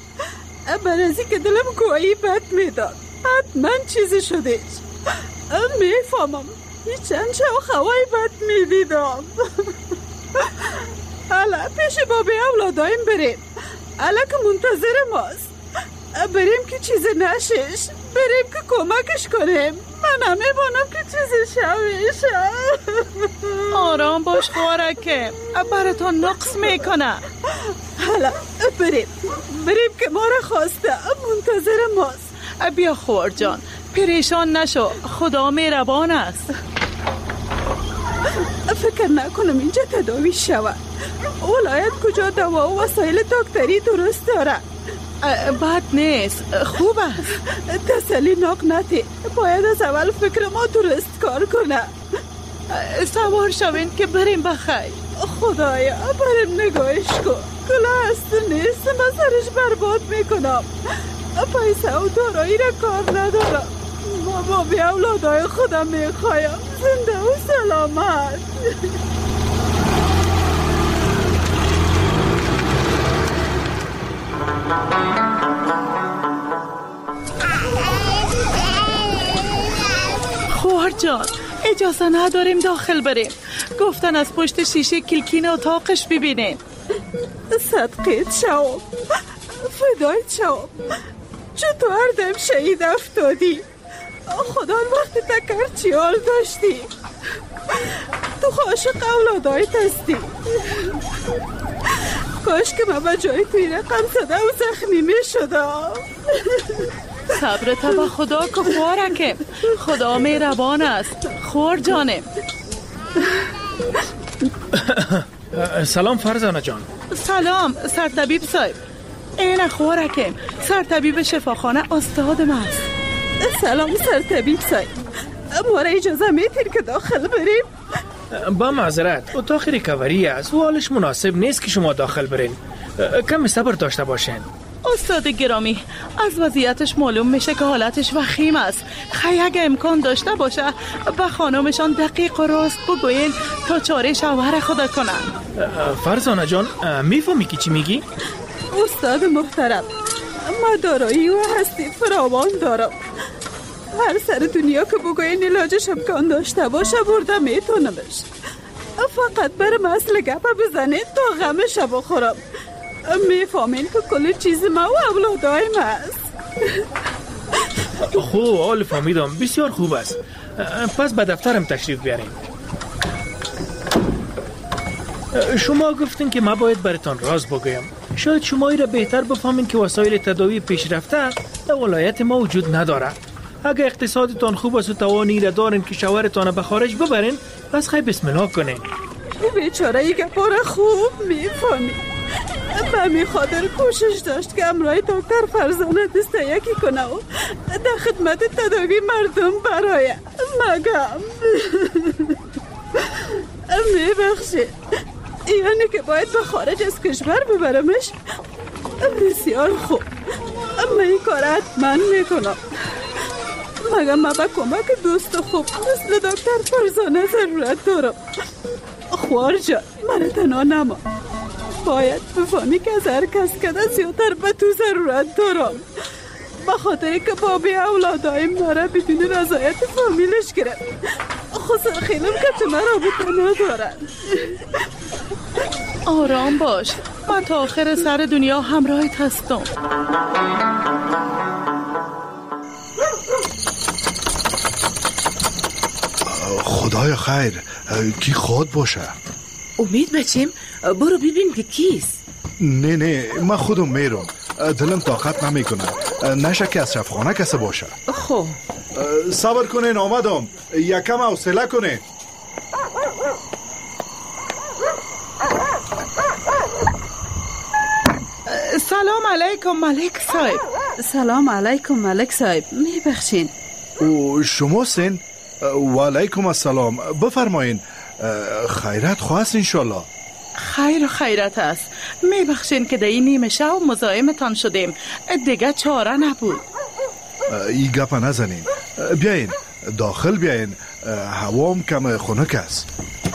برازی که دلم گویی بد میداد. حتما چیزی شدهش. میفهمم هیچ چند شو خوای بد میدیدم. حالا پیش بابی اولادایم بریم. حالا که منتظر ماست. بریم که چیز نشش. بریم که کمکش کنیم. من هم میبانم که چیزی شویش. آرام باش خوارکه، براتون نقص میکنه. حالا بریم بریم که ما را خواسته منتظر ماست. بیا خوار جان، پریشان نشو، خدا مهربان است. فکر نکنم اینجا تداوی شود. ولایت کجا دوا و وسایل دکتری درست داره؟ بد نیست، خوب است. تسلی ناک نتی، باید از اول فکر ما درست کار کنه. سوار شوین که بریم بخیر. خدایا بریم نگاهش کن. کلا هست نیست، من سرش برباد میکنم. پیسه و دارایی را کار ندارم. ما بابی اولادای خودم میخوایم زنده و سلامت. خوار جان، اجازه نداریم داخل بریم. گفتن از پشت شیشه کلکین اتاقش ببینین. صدقیت شو، فدایت شو. چطور دم شهید افتادی؟ خدا وقتی تکر چی حال داشتی؟ تو عاشق اولادایت هستی. کاش که من به جای توی رقم زده و زخمی می شدم. صبر تا به خدا که خوارکه، خدا مهربان است. خور جانم. سلام فرزانه جان. سلام سرطبیب صاحب. این خوارکه، سرطبیب شفاخانه استادم است. سلام سرطبیب صاحب، ما را اجازه میتین که داخل بریم؟ با معذرت، اتاق ریکاوری است و حالش مناسب نیست که شما داخل برین. کمی صبر داشته باشین. استاد گرامی، از وضعیتش معلوم میشه که حالتش وخیم است. خیلی اگه امکان داشته باشه به خانمشان دقیق و راست بگوین تا چاره شوهر خدا کنن. فرزانه جان، میفهمی که چی میگی؟ استاد محترم، ما دارایی و هستی فراوان دارم. هر سر دنیا که بگوین علاجش امکان داشته باشه برده میتونمش. فقط برم اصل گپه بزنین تا غمش بخورم. میفهمین که کل چیز ما و اولادایم هست. خوب، حال فهمیدم، بسیار خوب است. پس به دفترم تشریف بیارین. شما گفتین که ما باید براتان راز بگویم. شاید شما ای را بهتر بفهمین که وسایل تداوی پیشرفته در ولایت ما وجود نداره. اگه اقتصادتان خوب است و توانی را دارین که شوهرتان به خارج ببرین، پس خیلی بسم الله کنین. بیچاره ای که پر خوب میفهمی. به می خاطر کوشش داشت که امرای دکتر فرزانه دسته یکی کنه و در خدمت تداوی مردم برای مگم. میبخشید، یعنی که باید به خارج از کشور ببرمش. بسیار خوب، اما این کار حتما میکنم. مگم من به کمک دوست خوب مثل دکتر فرزانه ضرورت دارم. خوار جان، من تنها نما. باید بفهمی که از هر کس کده زیادتر به تو ضرورت دارم. به خاطر که بابی اولادای مرا بدون رضایت فامیلش گرفت. خسر خیلم که تو مرا رابطه ندارن. آرام باش، من تا آخر سر دنیا همراهت هستم. خدای خیر، کی خود باشه؟ امید بچیم، برو ببین که کیست. نه نه، من خودم میرم. دلم طاقت نمیکنه. نشه که از شفخانه کسی باشه. خب صبر کنین، آمدم. یکم حوصله کنین. سلام علیکم ملک صاحب. سلام علیکم ملک صاحب، میبخشین. او شما سین؟ و علیکم السلام، بفرمایین. خیرت خواست انشالله. خیر و خیرت است. میبخشین که در این نیمه شب مزاحمتان شدیم، دیگه چاره نبود. ای گپا نزنین، بیاین داخل بیاین، هوام کم خنک است.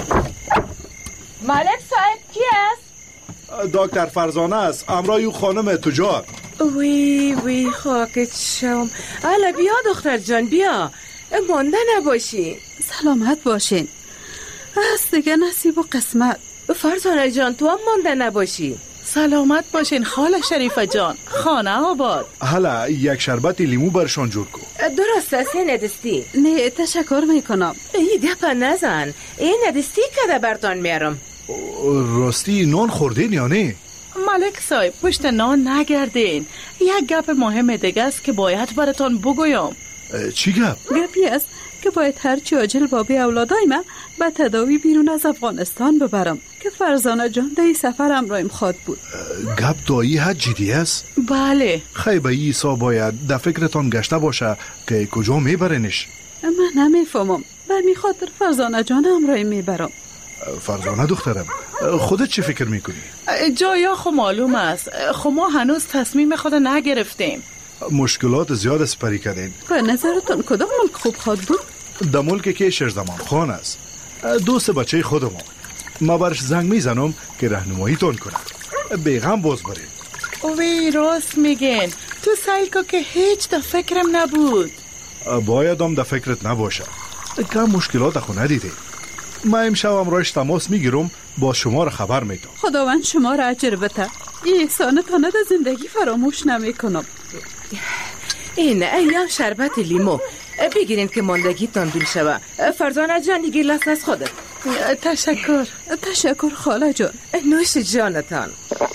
ملک صاحب کی است؟ دکتر فرزانه است، امرای او خانم تجار. وی وی خاکت شم. الا بیا دختر جان، بیا، مانده نباشین. سلامت باشین. از دیگه نصیب و قسمت. فرزانه جان، تو هم مانده نباشی. سلامت باشین خاله شریفه جان، خانه آباد. حالا یک شربت لیمو برشان جور کو. درست است، ندستی؟ نه تشکر میکنم. ای گپا نزن، این ندستی کده برتان میارم. راستی نان خوردین یا نه؟ ملک صاحب، پشت نان نگردین. یک گپ مهم دیگه است که باید براتان بگویم. چی گپ؟ گپی است که باید هرچی عاجل بابی اولادای من به تداوی بیرون از افغانستان ببرم که فرزانه جان در این سفر امرایم خواد بود. گپ دایی حد جدی است؟ بله. خیلی به این حساب باید در فکرتان گشته باشه که کجا میبرنش. من نمیفهمم، بر می خاطر فرزانه جان امرایم میبرم. فرزانه دخترم، خودت چی فکر میکنی؟ جایا خو معلوم است، خو ما هنوز تصمیم خود نگرفتیم. مشکلات زیاد سپری کردین. به نظرتون کدام ملک خوب خواد بود؟ در ملک که شیرزمان خان است. دوست بچه خودمون. ما برش زنگ میزنم که راهنمایی تون کنه. بیغم باز بریم. وی راست میگین، تو سعی کن که هیچ در فکرم نبود. باید هم در فکرت نباشه. کم مشکلات خو ندیده. ما امشب امرایش تماس میگیرم، با شما را خبر میدم. خداوند شما را اجر بده. این احسانتان در زندگی فراموش نمیکنم. این ایام شربت لیمو بگیرین که ماندگیتان دور شوه. فرزانه جان دیگه لست از خودت. تشکر. تشکر خاله جان. نوش جانتان.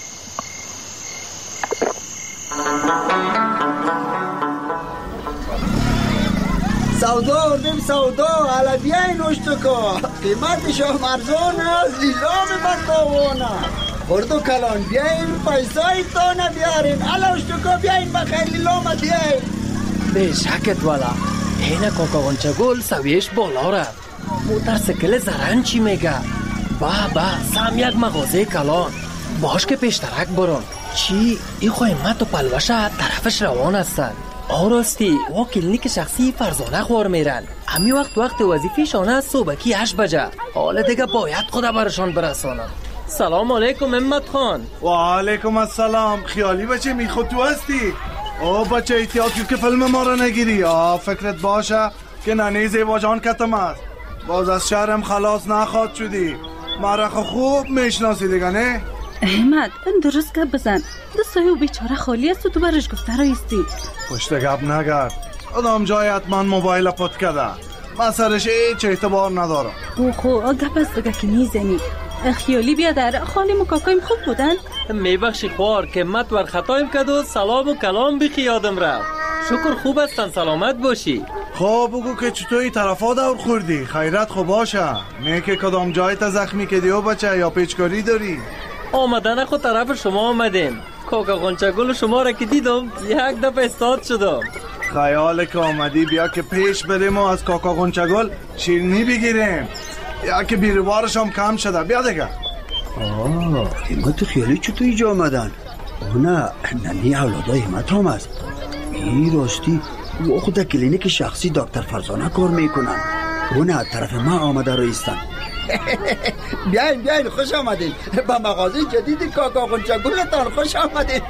سودا آردیم سودا، حالا بیاین اشتکا، قیمتش هم ارزان است، لیلام بطاوان است. خورد و کلان بیاین پیسای تانه بیارین، حالا اشتکا بیاین بخیر لیلام بیاین. به شکت والا، اینه کاکاوانچه گل سویش بالا رفت. موتر سکل زرن چی میگه؟ با با سم یک مغازه کلان، باش که پیشترک برون. چی؟ ای خواهمت و پلوشه طرفش روان هستن. آراستی و کلینیک شخصی فرزانه خوار میرن. همی وقت وقت وظیفه‌شان است صبحکی هشت بجه. حالا دیگه باید خدا برشان برسانم. سلام علیکم امت خان. و علیکم السلام. خیالی بچه می خود تو هستی؟ او بچه احتیاط که فیلم ما رو نگیری. آه فکرت باشه که ننه زیبا جان کتم است. باز از شهرم خلاص نخواد شدی. مرخ خوب میشناسی دیگه نه؟ احمد درست گپ بزن. دستای او بیچاره خالی است و تو برش گفته رایستی. پشت گپ نگرد. آدم جای حتما موبایل پت کده. من سرش هیچ اعتبار ندارم. او خو گپ است دیگه که میزنی. خیالی بیادر خالی و کاکایم خوب بودن؟ میبخشی خوار که مت ور خطایم کد و سلام و کلام بخی یادم رفت. شکر خوب هستن سلامت باشی. خب بگو که چطوری طرفا دور خوردی؟ خیرت خوب باشه. نه که کدام جایت زخمی کدی و بچه یا پیچکاری داری؟ آمدن خود طرف شما آمدیم. کاکا غنچه‌گل شما را که دیدم یک دفعه استاد شدم. خیال که آمدی بیا که پیش بریم و از کاکا غنچه‌گل شیرینی بگیریم. یا که بیروارش هم کم شده. بیا دیگه. آه همت خیالی چطور اینجا آمدن؟ آه نه نمی اولادای همت هم است. این راستی او خود کلینیک شخصی دکتر فرزانه کار میکنن. او نه طرف ما آمده رایستن. بیاین بیاین خوش آمدین با مغازه جدید کاکا غنچه‌گلتان. خوش آمدین.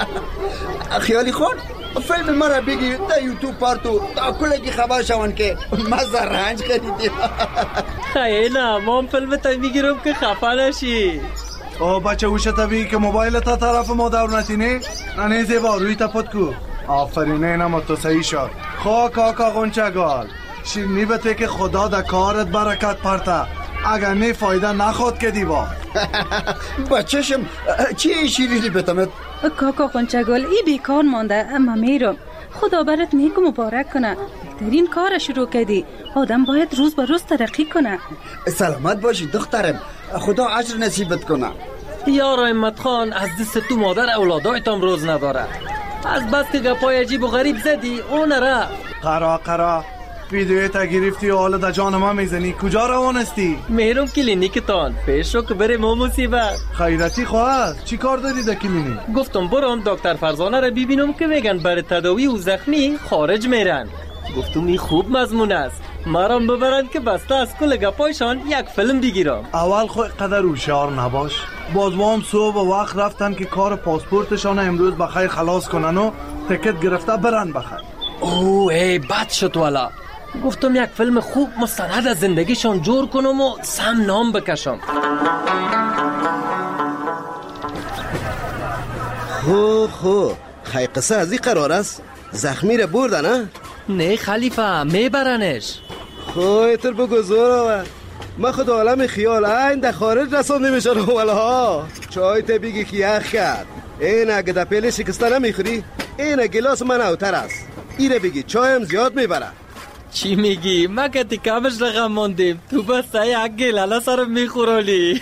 خیالی خون فیلم ما را بگی در یوتیوب پارتو تا کلگی خبر شوان که مزه رنج خریدیم. خیلی نه ما هم فیلم تا میگیرم که خفه نشی. او بچه اوشه طبیعی که موبایل تا طرف ما دور نتینه ننه زیبا روی تا پد کو. آفرینه اینم تو صحیح شد. خوا کاکا غنچه‌گل شیرنی بته که خدا در کارت برکت پرته. اگر نه فایده نخواد که دیبا. بچه‌شم چی شیرینی بتمت؟ کاکا غنچه‌گل ای بیکار مانده اما میرم. خدا برات نیک مبارک کنه. بهترین کار شروع کردی. آدم باید روز به روز ترقی کنه. سلامت باشی دخترم. خدا اجر نصیبت کنه. یار احمد خان از دست تو مادر اولادایتم روز نداره. از بس که گپای عجیب و غریب زدی اون را قرا قرا ویدیوی تا گرفتی و حالا در جان ما میزنی. کجا روانستی؟ میرم کلینیکتان. پیش رو که بریم و مصیبت. خیرتی خواهد چی کار داری در کلینیک؟ گفتم برم دکتر فرزانه را ببینم که میگن برای تداوی و زخمی خارج میرن. گفتم این خوب مضمون است. مرام ببرند که بسته از کل گپایشان یک فیلم بگیرم. اول خود قدر هوشیار نباش. بازوام صبح و وقت رفتن که کار پاسپورتشان امروز بخیر خلاص کنن و تکت گرفته برن بخیر. اوه ای بد شد والا. گفتم یک فیلم خوب مستند از زندگیشان جور کنم و سم نام بکشم. خو خو خی قصه از این قرار است؟ زخمی را بردن نه؟ نه خلیفه میبرنش. خو تر بگو زور آور. ما خود عالم خیال این در خارج رسانده میشن والا ها. چای تا بگی که یخ کرد. این اگه در پیله شکسته نمیخوری این گلاس من اوتر است. ایره بگی چایم زیاد میبره. چی میگی؟ ما که تیکمش رقم ماندیم. تو بس یک گلاله سرم میخورالی.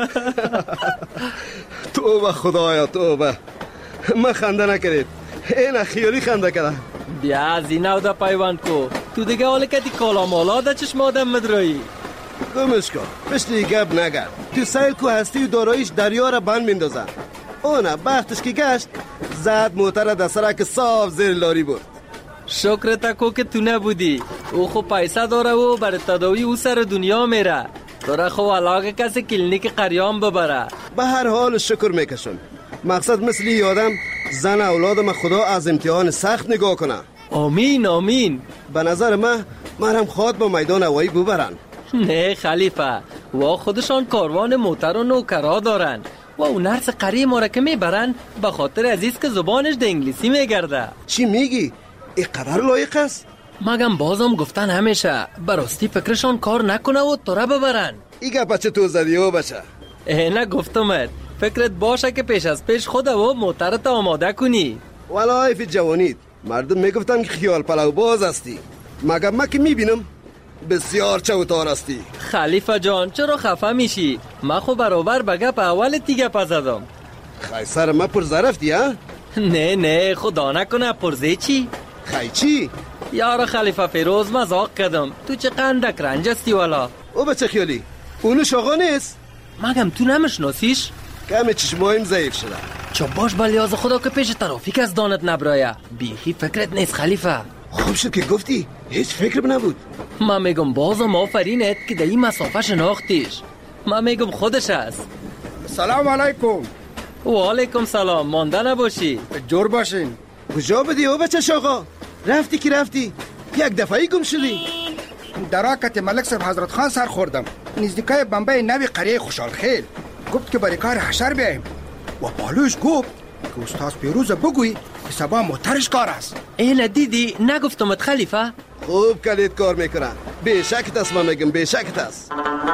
توبه خدایا توبه. ما خنده نکرید. این خیالی خنده کرده. بیا از این او دا پیوند کو. تو دیگه حالا که دی کالا مالا دا چشم آدم مدرایی. گمش کن مثل گب نگرد. تو سیل کو هستی و دارایش دریا را بند میندازن. اونه بختش که گشت زد موتر در سرک صاف زیر لاری بود. شکر تکو که تو نبودی. او خو پیسه داره و برای تداوی او سر دنیا میره. داره خو علاقه کسی کلینیک قریام ببره. به هر حال شکر میکشم. مقصد مثل یادم زن اولادم خدا از امتحان سخت نگاه کنه. آمین آمین. به نظر من مرهم خواد با میدان هوایی ببرن. نه خلیفه و خودشان کاروان موتر و نوکرا دارن و اون نرس قری ما را که میبرن به خاطر عزیز که زبانش ده انگلیسی میگرده. چی میگی؟ این قدر لایق است؟ مگم بازم گفتن همیشه براستی فکرشان کار نکنه و تو را ببرن. ایگه بچه تو زدی و بچه اینه گفتمت فکرت باشه که پیش از پیش خود و موترت آماده کنی. والا حیف جوانید. مردم میگفتن که خیال پلو باز هستی. مگم من که میبینم بسیار چوتار هستی. خلیفه جان چرا خفه میشی؟ من خو برابر بگپ اول تیگه پزدم. خی سر من پرزه رفتی ها؟ نه نه خدا نکنه پرزه چی؟ خی چی؟ یار خلیفه فیروز مزاق کردم. تو چه قندک رنج هستی والا؟ او بچه خیالی اونو شاقا نیست؟ مگم تو نمشناسیش؟ کم چشمایم ضعیف شده. چو باش بلیاز خدا که پیش ترافیک از دانت نبرایه. بیخی فکرت نیست خلیفه. خوب شد که گفتی، هیچ فکر نبود. من میگم بازم آفرینت که در این مسافه شناختیش. من میگم خودش است. سلام علیکم. و علیکم سلام. مانده نباشی. جور باشین. کجا بدی او بچه شاقا؟ رفتی که رفتی؟ یک دفعی گم شدی؟ در آکت ملک صاحب حضرت خان سر خوردم. نزدیکای بمبای نوی قریه خوشحال خیل. گفت که برای کار حشر بیاییم و پالوش گفت که استاد پیروز بگوی که سبا محترش کار است. اینه دیدی نگفتمت خلیفه؟ خوب کلید کار میکنن. به شکت است من میگم، به شکت است.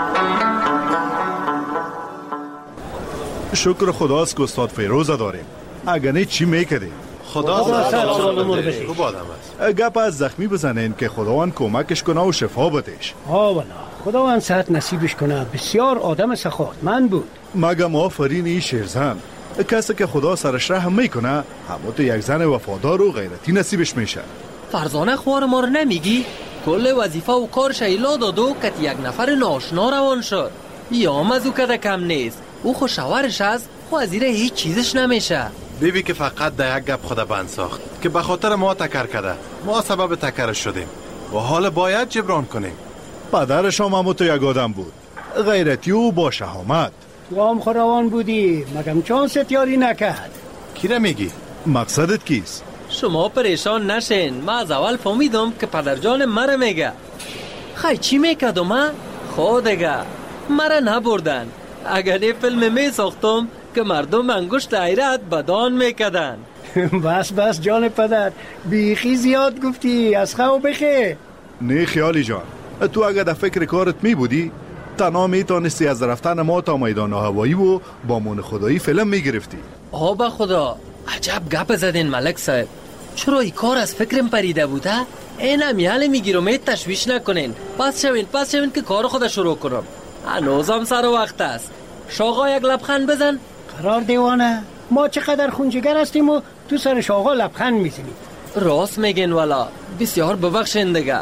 شکر خداست که استاد فیروز داریم. اگر نه چی میکردیم؟ خدا سلامت خوب آدم است. گپ از زخمی بزنین که خداوند کمکش کنه و شفا بدهش. ها والا خداوند صحت نصیبش کنه. بسیار آدم سخاوتمند بود. مگم آفرین این شیرزن. کسی که خدا سرش رحم میکنه همون یک زن وفادار و غیرتی نصیبش میشه. فرزانه خوار ما رو نمیگی؟ کل وظیفه و کارش ایلا دادو که یک نفر ناشنا روان شد. یا مزو کده کم نیست. او خو شوهرش است، خو از ایره هیچ چیزش نمیشه. بیبی که فقط در یک گپ خدا بند ساخت که به خاطر ما تکر کرده. ما سبب تکرش شدیم و حال باید جبران کنیم. پدرش هم همون تو یک آدم بود، غیرتی و با شهامت. تو هم خروان بودی، مگم چون ستیاری نکرد. کی را میگی؟ مقصدت کیست؟ شما پریشان نشین. ما از اول فهمیدم که پدرجان مرا میگه. خی چی میکردم من؟ خودگه مرا نبردن. اگر این فیلم می ساختم که مردم انگشت حیرت بدان میکردن. بس بس جان پدر، بیخی زیاد گفتی. از خواب بخیر. نه خیالی جان، تو اگر در فکر کارت می بودی تنها می تانستی از رفتن ما تا میدان هوایی و با مون خدایی فیلم می گرفتی. آبا خدا عجب گپ زدین ملک صاحب. چرا این کار از فکرم پریده بوده؟ اینم یاله میگیرم. ای تشویش نکنین. پس شوین پس شوین که کار خود شروع کنم. هنوزم سر وقت است. شاقا یک لبخند بزن. قرار دیوانه، ما چقدر خونجگر هستیم و تو سر شاقا لبخند میزنیم. راست میگین والا. بسیار ببخشین دیگه.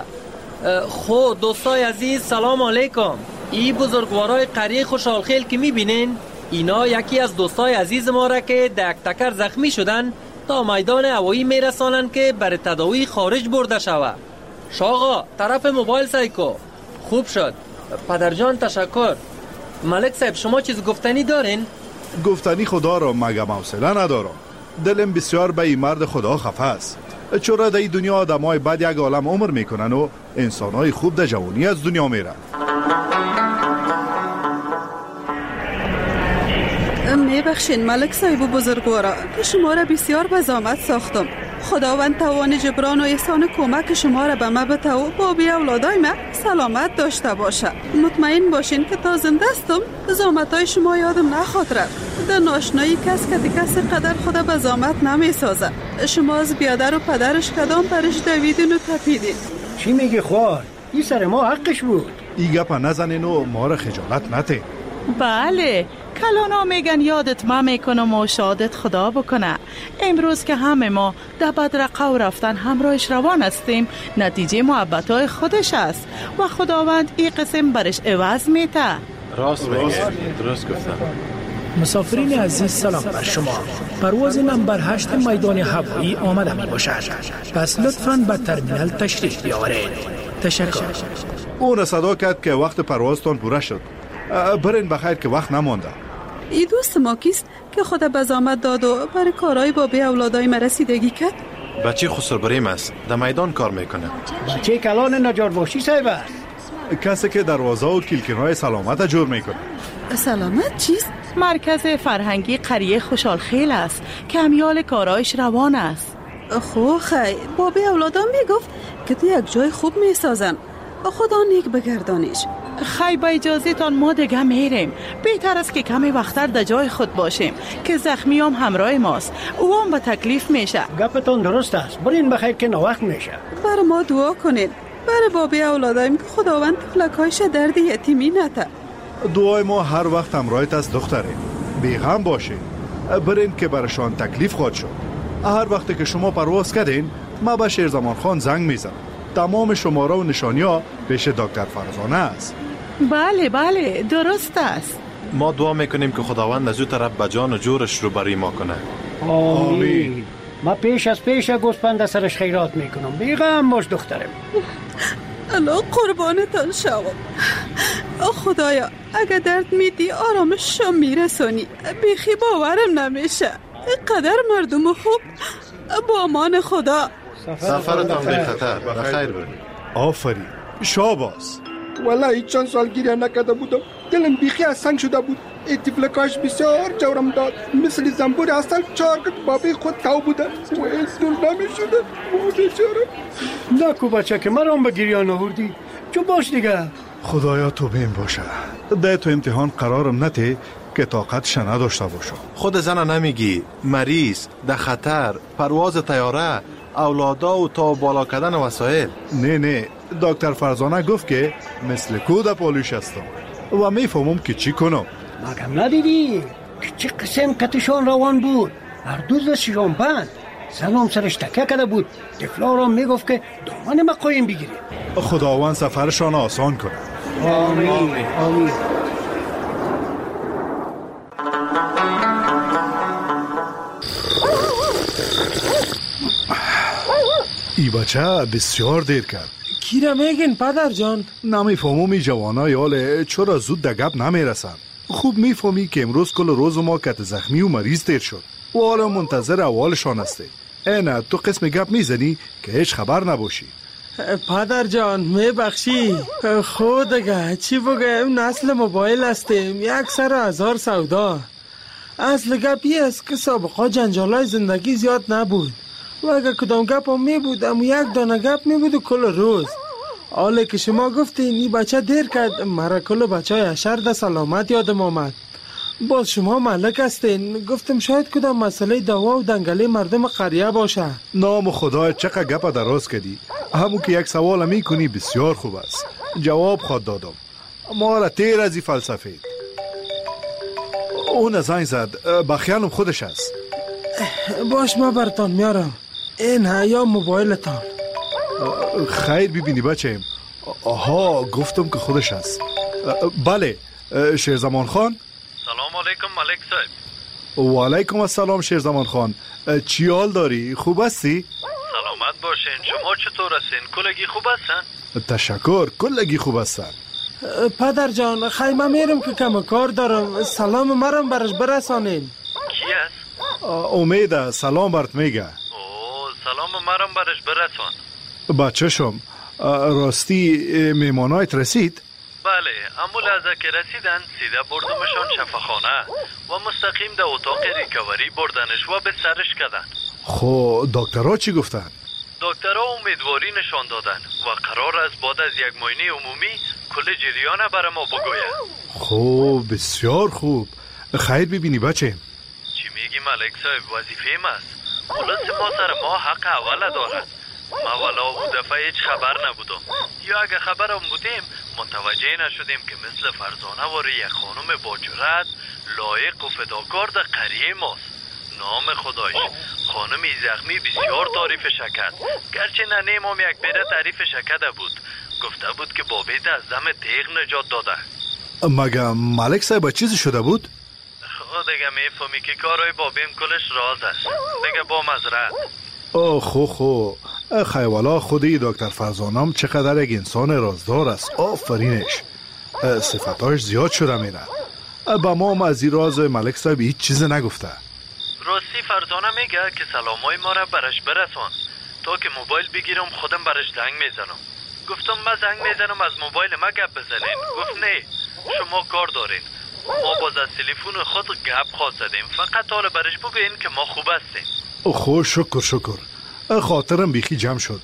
خو دوستای عزیز سلام علیکم. ای بزرگوارای قریه خوشحال خیل که میبینین، اینا یکی از دوستای عزیز ما را که دک تکر زخمی شدن تا میدان هوایی میرسانن که برای تداوی خارج برده شود. شاقا طرف موبایل سایکو. خوب شد. پدرجان تشکر. ملک صاحب شما چیز گفتنی دارین؟ گفتنی خدا را مگم حوصله ندارم. دلم بسیار به این مرد خدا خفه است. چرا در این دنیا آدمای بد یک عالم عمر میکنن و انسانای خوب در جوانی از دنیا میرن. میبخشین ملک صاحب و بزرگوارا که شما را بسیار به زحمت ساختم. خداوند توان جبران و احسان کمک شما را به ما بده و با بی اولادای ما سلامت داشته باشه. مطمئن باشین که تا زنده استم زحمتای شما یادم نخواهد رفت. در ناشنایی کس که کس قدر خدا به زحمت نمی سازه. شما از بیادر و پدرش کدام برش دویدین و تپیدین. چی میگی خوار؟ این سر ما حقش بود. این گپ نزنین و ما را خجالت نده. بله کلانا میگن یادت ما میکنم و شادت خدا بکنه. امروز که همه ما در بدرقه و رفتن همراهش روان هستیم، نتیجه محبتای خودش است و خداوند این قسم برش عوض میته. راست میگه، درست گفتم. مسافرین عزیز سلام بر شما. پرواز نمبر هشت میدان هوایی آمده می باشد. پس لطفاً به ترمینال تشریف بیاورید. تشکر. اون صدا کرد که وقت پروازتان پوره شد. برین بخیر که وقت نمانده. این دوست ما کیست که خدا به زحمت داد و برای کارهای با به اولادای ما رسیدگی کرد؟ بچه خسر بریم است، در میدان کار میکنه. بچه کلان نجار باشی صاحب است. کسی که دروازه و کلکین‌های سلامت جور میکنه. سلامت چیست؟ مرکز فرهنگی قریه خوشحال خیل است که امیال کارایش روان است. خو خی بابی اولادا میگفت که تو یک جای خوب میسازن. خدا نیک بگردانیش. خی با اجازه تان ما دیگه میریم. بهتر است که کمی وقتر در جای خود باشیم که زخمی هم همراه ماست. او هم به تکلیف میشه. گپتون درست است. برین بخیر که نوقت میشه. برای ما دعا کنید. برای بابی اولادایم که خداوند فلکایش درد یتیمی نته. دعای ما هر وقت همراهت از دختره. بیغم باشین. برین که برشان تکلیف خواهد شد. هر وقت که شما پرواز کردین ما به شیرزمان خان زنگ میزنم. تمام شماره و نشانی ها پیش دکتر فرزانه است. بله بله درست است. ما دعا میکنیم که خداوند از او طرف به جان و جورش رو بری ما کنه. آمین. ما پیش از پیش گوسپند سرش خیرات میکنم. بیغم باش دخترم. الله قربانتان شوم. خدایا اگه درد میدی آرامش شو میرسونی. بیخی باورم نمیشه. قدر مردم خوب. با امان خدا. سفرتان بی خطر. بخیر برید. آفرین. شاباس. والله چند سال گریه نکرده بودم. دلم بیخی از سنگ شده بود. اتفلکاش بسیار جورم داد. مثل زنبور اصل چارگت بابی خود تاو بودن و از دل نمی شده. بوده چرا نکو بچه که مرام به گریه نهوردی. چون باش دیگه. خدایا تو بین باشه. ده تو امتحان قرارم نته که طاقتش نداشته باشم. خود زن نمیگی مریض، ده خطر، پرواز طیاره، اولادا و تا بالا کردن وسایل. نه نه دکتر فرزانه گفت که مثل کود پالیش هستم و میفهمم که چی کنم. مگم ندیدی که چه قسم کتشان روان بود؟ هر دو دستشان بند. سلام سرش تکه کرده بود. طفلا را میگفت که دامن ما قایم بگیره. خداوند سفرشان آسان کنه. آمین آمین. ای بچه بسیار دیر کرد. کی را میگین پدر جان؟ نمیفهمم ای جوانا یاله چرا زود در گپ نمیرسن. خوب میفهمی که امروز کل روز ما کت زخمی و مریض دیر شد و حالا منتظر احوالشان هستی. اینا تو قسم گپ میزنی که هیچ خبر نباشی. پدر جان میبخشی. خود دیگه چی بگم، نسل موبایل هستیم، یک سر هزار سودا. اصل گپی است که سابقا جنجالای زندگی زیاد نبود و اگر کدام گپ هم می بود اما یک دانه گپ می بود و کل روز. حالا که شما گفتین این بچه دیر کرد، مرا کل بچه های اشر ده سلامت یادم آمد. باز شما ملک هستین، گفتم شاید کدام مسئله دوا و دنگله مردم قریه باشه. نام خدا چقدر گپ دراز کردی. همون که یک سوال می کنی بسیار خوب است. جواب خود دادم. ما را تیر از این فلسفه. اون زنگ زد، بخیالم خودش است. باش ما برتان میارم. این یا موبایلتان. خیر ببینی بچه. آها گفتم که خودش است. بله شیرزمان خان. سلام علیکم ملک صاحب. و علیکم السلام شیرزمان خان. چی حال داری؟ خوب هستی؟ سلامت باشین. شما چطور هستین؟ کلگی خوب هستن؟ تشکر کلگی خوب هستن. پدر جان خیمه میرم که کم کار دارم. سلام مرم برش برسانین. کی است؟ امید سلام برت میگه. اوه سلام مرم برش برسان. بچه شم راستی میمانایت رسید؟ بله اما لحظه که رسیدن سیده بردمشان شفاخانه و مستقیم در اتاق ریکاوری بردنش و به سرش کردن. خب دکترها چی گفتن؟ دکترها امیدواری نشان دادن و قرار است بعد از یک معاینه عمومی کل جریان برای ما بگوید. خب بسیار خوب. خیر ببینی بچه. چی میگی ملک صاحب؟ وظیفه است. خلاص ما سر ما حق اول دارد. ما والا او دفعه هیچ خبر نبودم یا اگه خبرم بودیم متوجه نشدیم که مثل فرزانه واره یک خانم با جرأت لایق و فداکار در قریه ماست. نام خدایش خانمی زخمی بسیار تعریف شکد، گرچه ننیم هم یک بیره تعریف شکده بود. گفته بود که بابیت از دم تیغ نجات داده. مگه ملک صاحب چیزی شده بود؟ خود دیگه میفهمی که کارهای بابیم کلش راز است. دیگه با مزرعت. اوه خو خو خیوالا خودی دکتر فرزانم چقدر یک انسان رازدار است. آفرینش. صفتاش زیاد شده میره. با ما هم از این راز ملک صاحب هیچ چیز نگفته. راستی فرزانه میگه که سلامای ما را برش برسان تا که موبایل بگیرم خودم برش زنگ میزنم. گفتم من زنگ میزنم از موبایل ما گپ بزنین. گفت نه شما کار دارین. ما باز از تلفن خود گپ خواست زدیم. فقط حالا برش بگوین که ما خوب هستیم. خو شکر شکر. خاطرم بیخی جمع شد.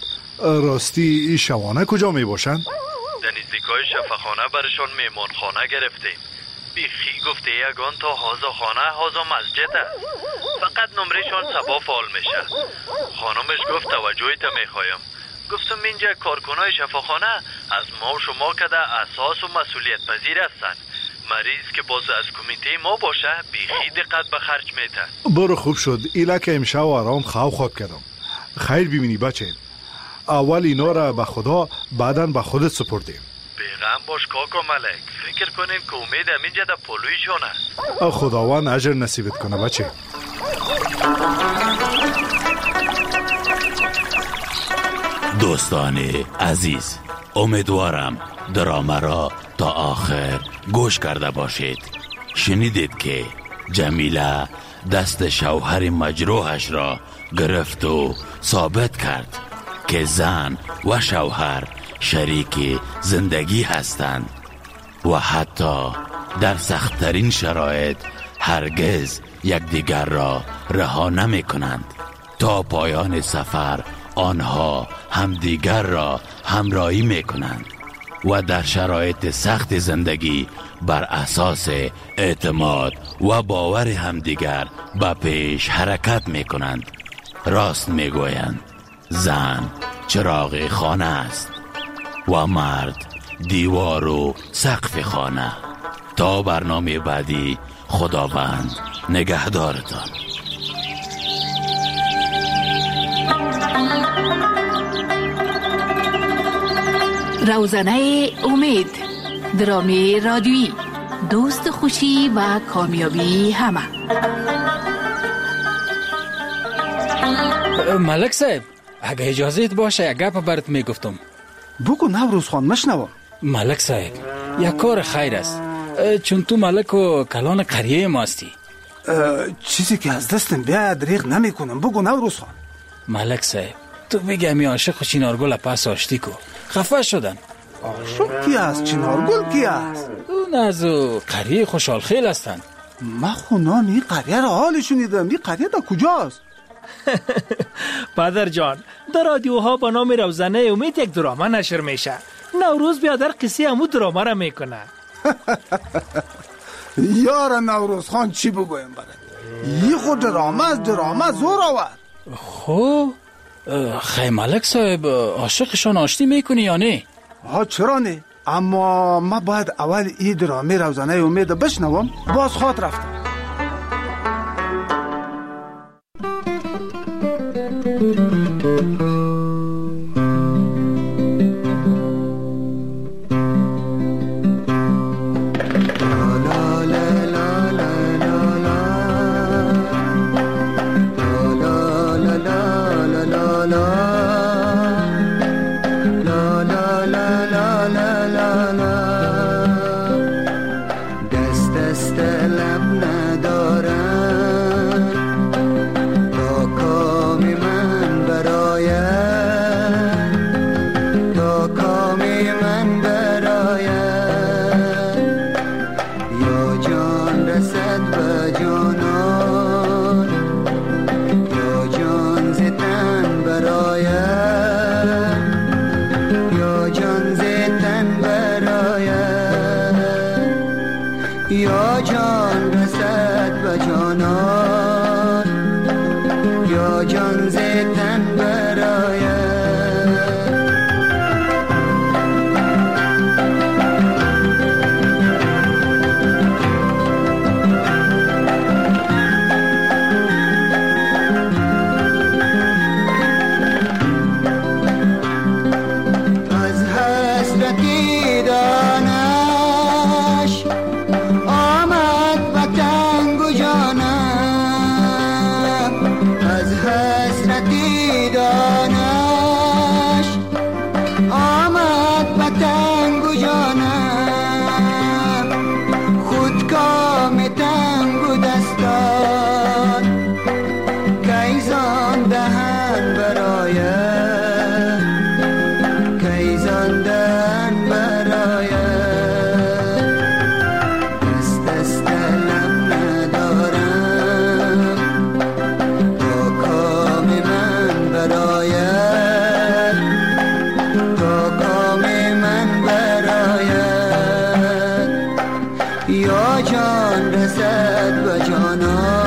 راستی شوانه کجا می باشن؟ در نزدیکای شفاخانه برشان میمون خانه گرفتیم. بیخی گفته یگان تا هازا خانه هازا مسجد است. فقط نمرهشان سبا فعال میشه. خانمش گفت توجهی تا میخوایم. گفتم اینجا کارکنای شفاخانه از ما و شما کده اساس و مسئولیت پذیر هستن. مریض که باز از کمیته ما باشه بیخی دقت به خرج میده. برو خوب شد. ایلا که امشب و آرام خواب خواب کردم. خیر ببینی بچه. اول اینا را به خدا بعدن به خودت سپردیم. به بیغم باش کاکا ملک. فکر کنین که امید همینجا در پلویشون است. خداوند اجر نصیبت کنه بچه. دوستان عزیز، امیدوارم درامه را تا آخر گوش کرده باشید. شنیدید که جمیله دست شوهر مجروحش را گرفت و ثابت کرد که زن و شوهر شریک زندگی هستند و حتی در سخت‌ترین شرایط هرگز یکدیگر را رها نمی کنند. تا پایان سفر آنها همدیگر را همراهی می کنند و در شرایط سخت زندگی بر اساس اعتماد و باور همدیگر به پیش حرکت می کنند. راست می گویند زن چراغ خانه است و مرد دیوار و سقف خانه. تا برنامه بعدی، خداوند نگهدارتان. روزنه امید، درامی رادیویی، دوست خوشی و کامیابی همه. ملک صاحب، اگه اجازت باشه یک گپ برات میگفتم. بگو نوروز خان مشنوم. ملک صاحب، یک کار خیر است، چون تو ملک و کلان قریه ماستی. چیزی که از دستم بیاید دریغ نمی کنم. بگو نوروز خان. ملک صاحب، تو بگی همی عاشق و چینارگل پس آشتی کو. خفه شدن. عاشق کی است؟ چینارگل کی است؟ اون از قریه خوشحال خیل هستن. من خونام این قریه را حال شنیدم. این قریه دا کجاست؟ پدر جان، در رادیوها با نام روزنه امید یک درامه نشر میشه. نوروز بیادر قصه همو درامه را میکنه. یار نوروز خان چی بگویم برد؟ یه خود درامه از درامه زور آورد. خب خیلی ملک صاحب، عاشقشان آشتی میکنی یا نه؟ ها چرا نه؟ اما ما باید اول این درامه روزنه امید بشنوم. باز خواد رفتم. یا جان رسد به جانان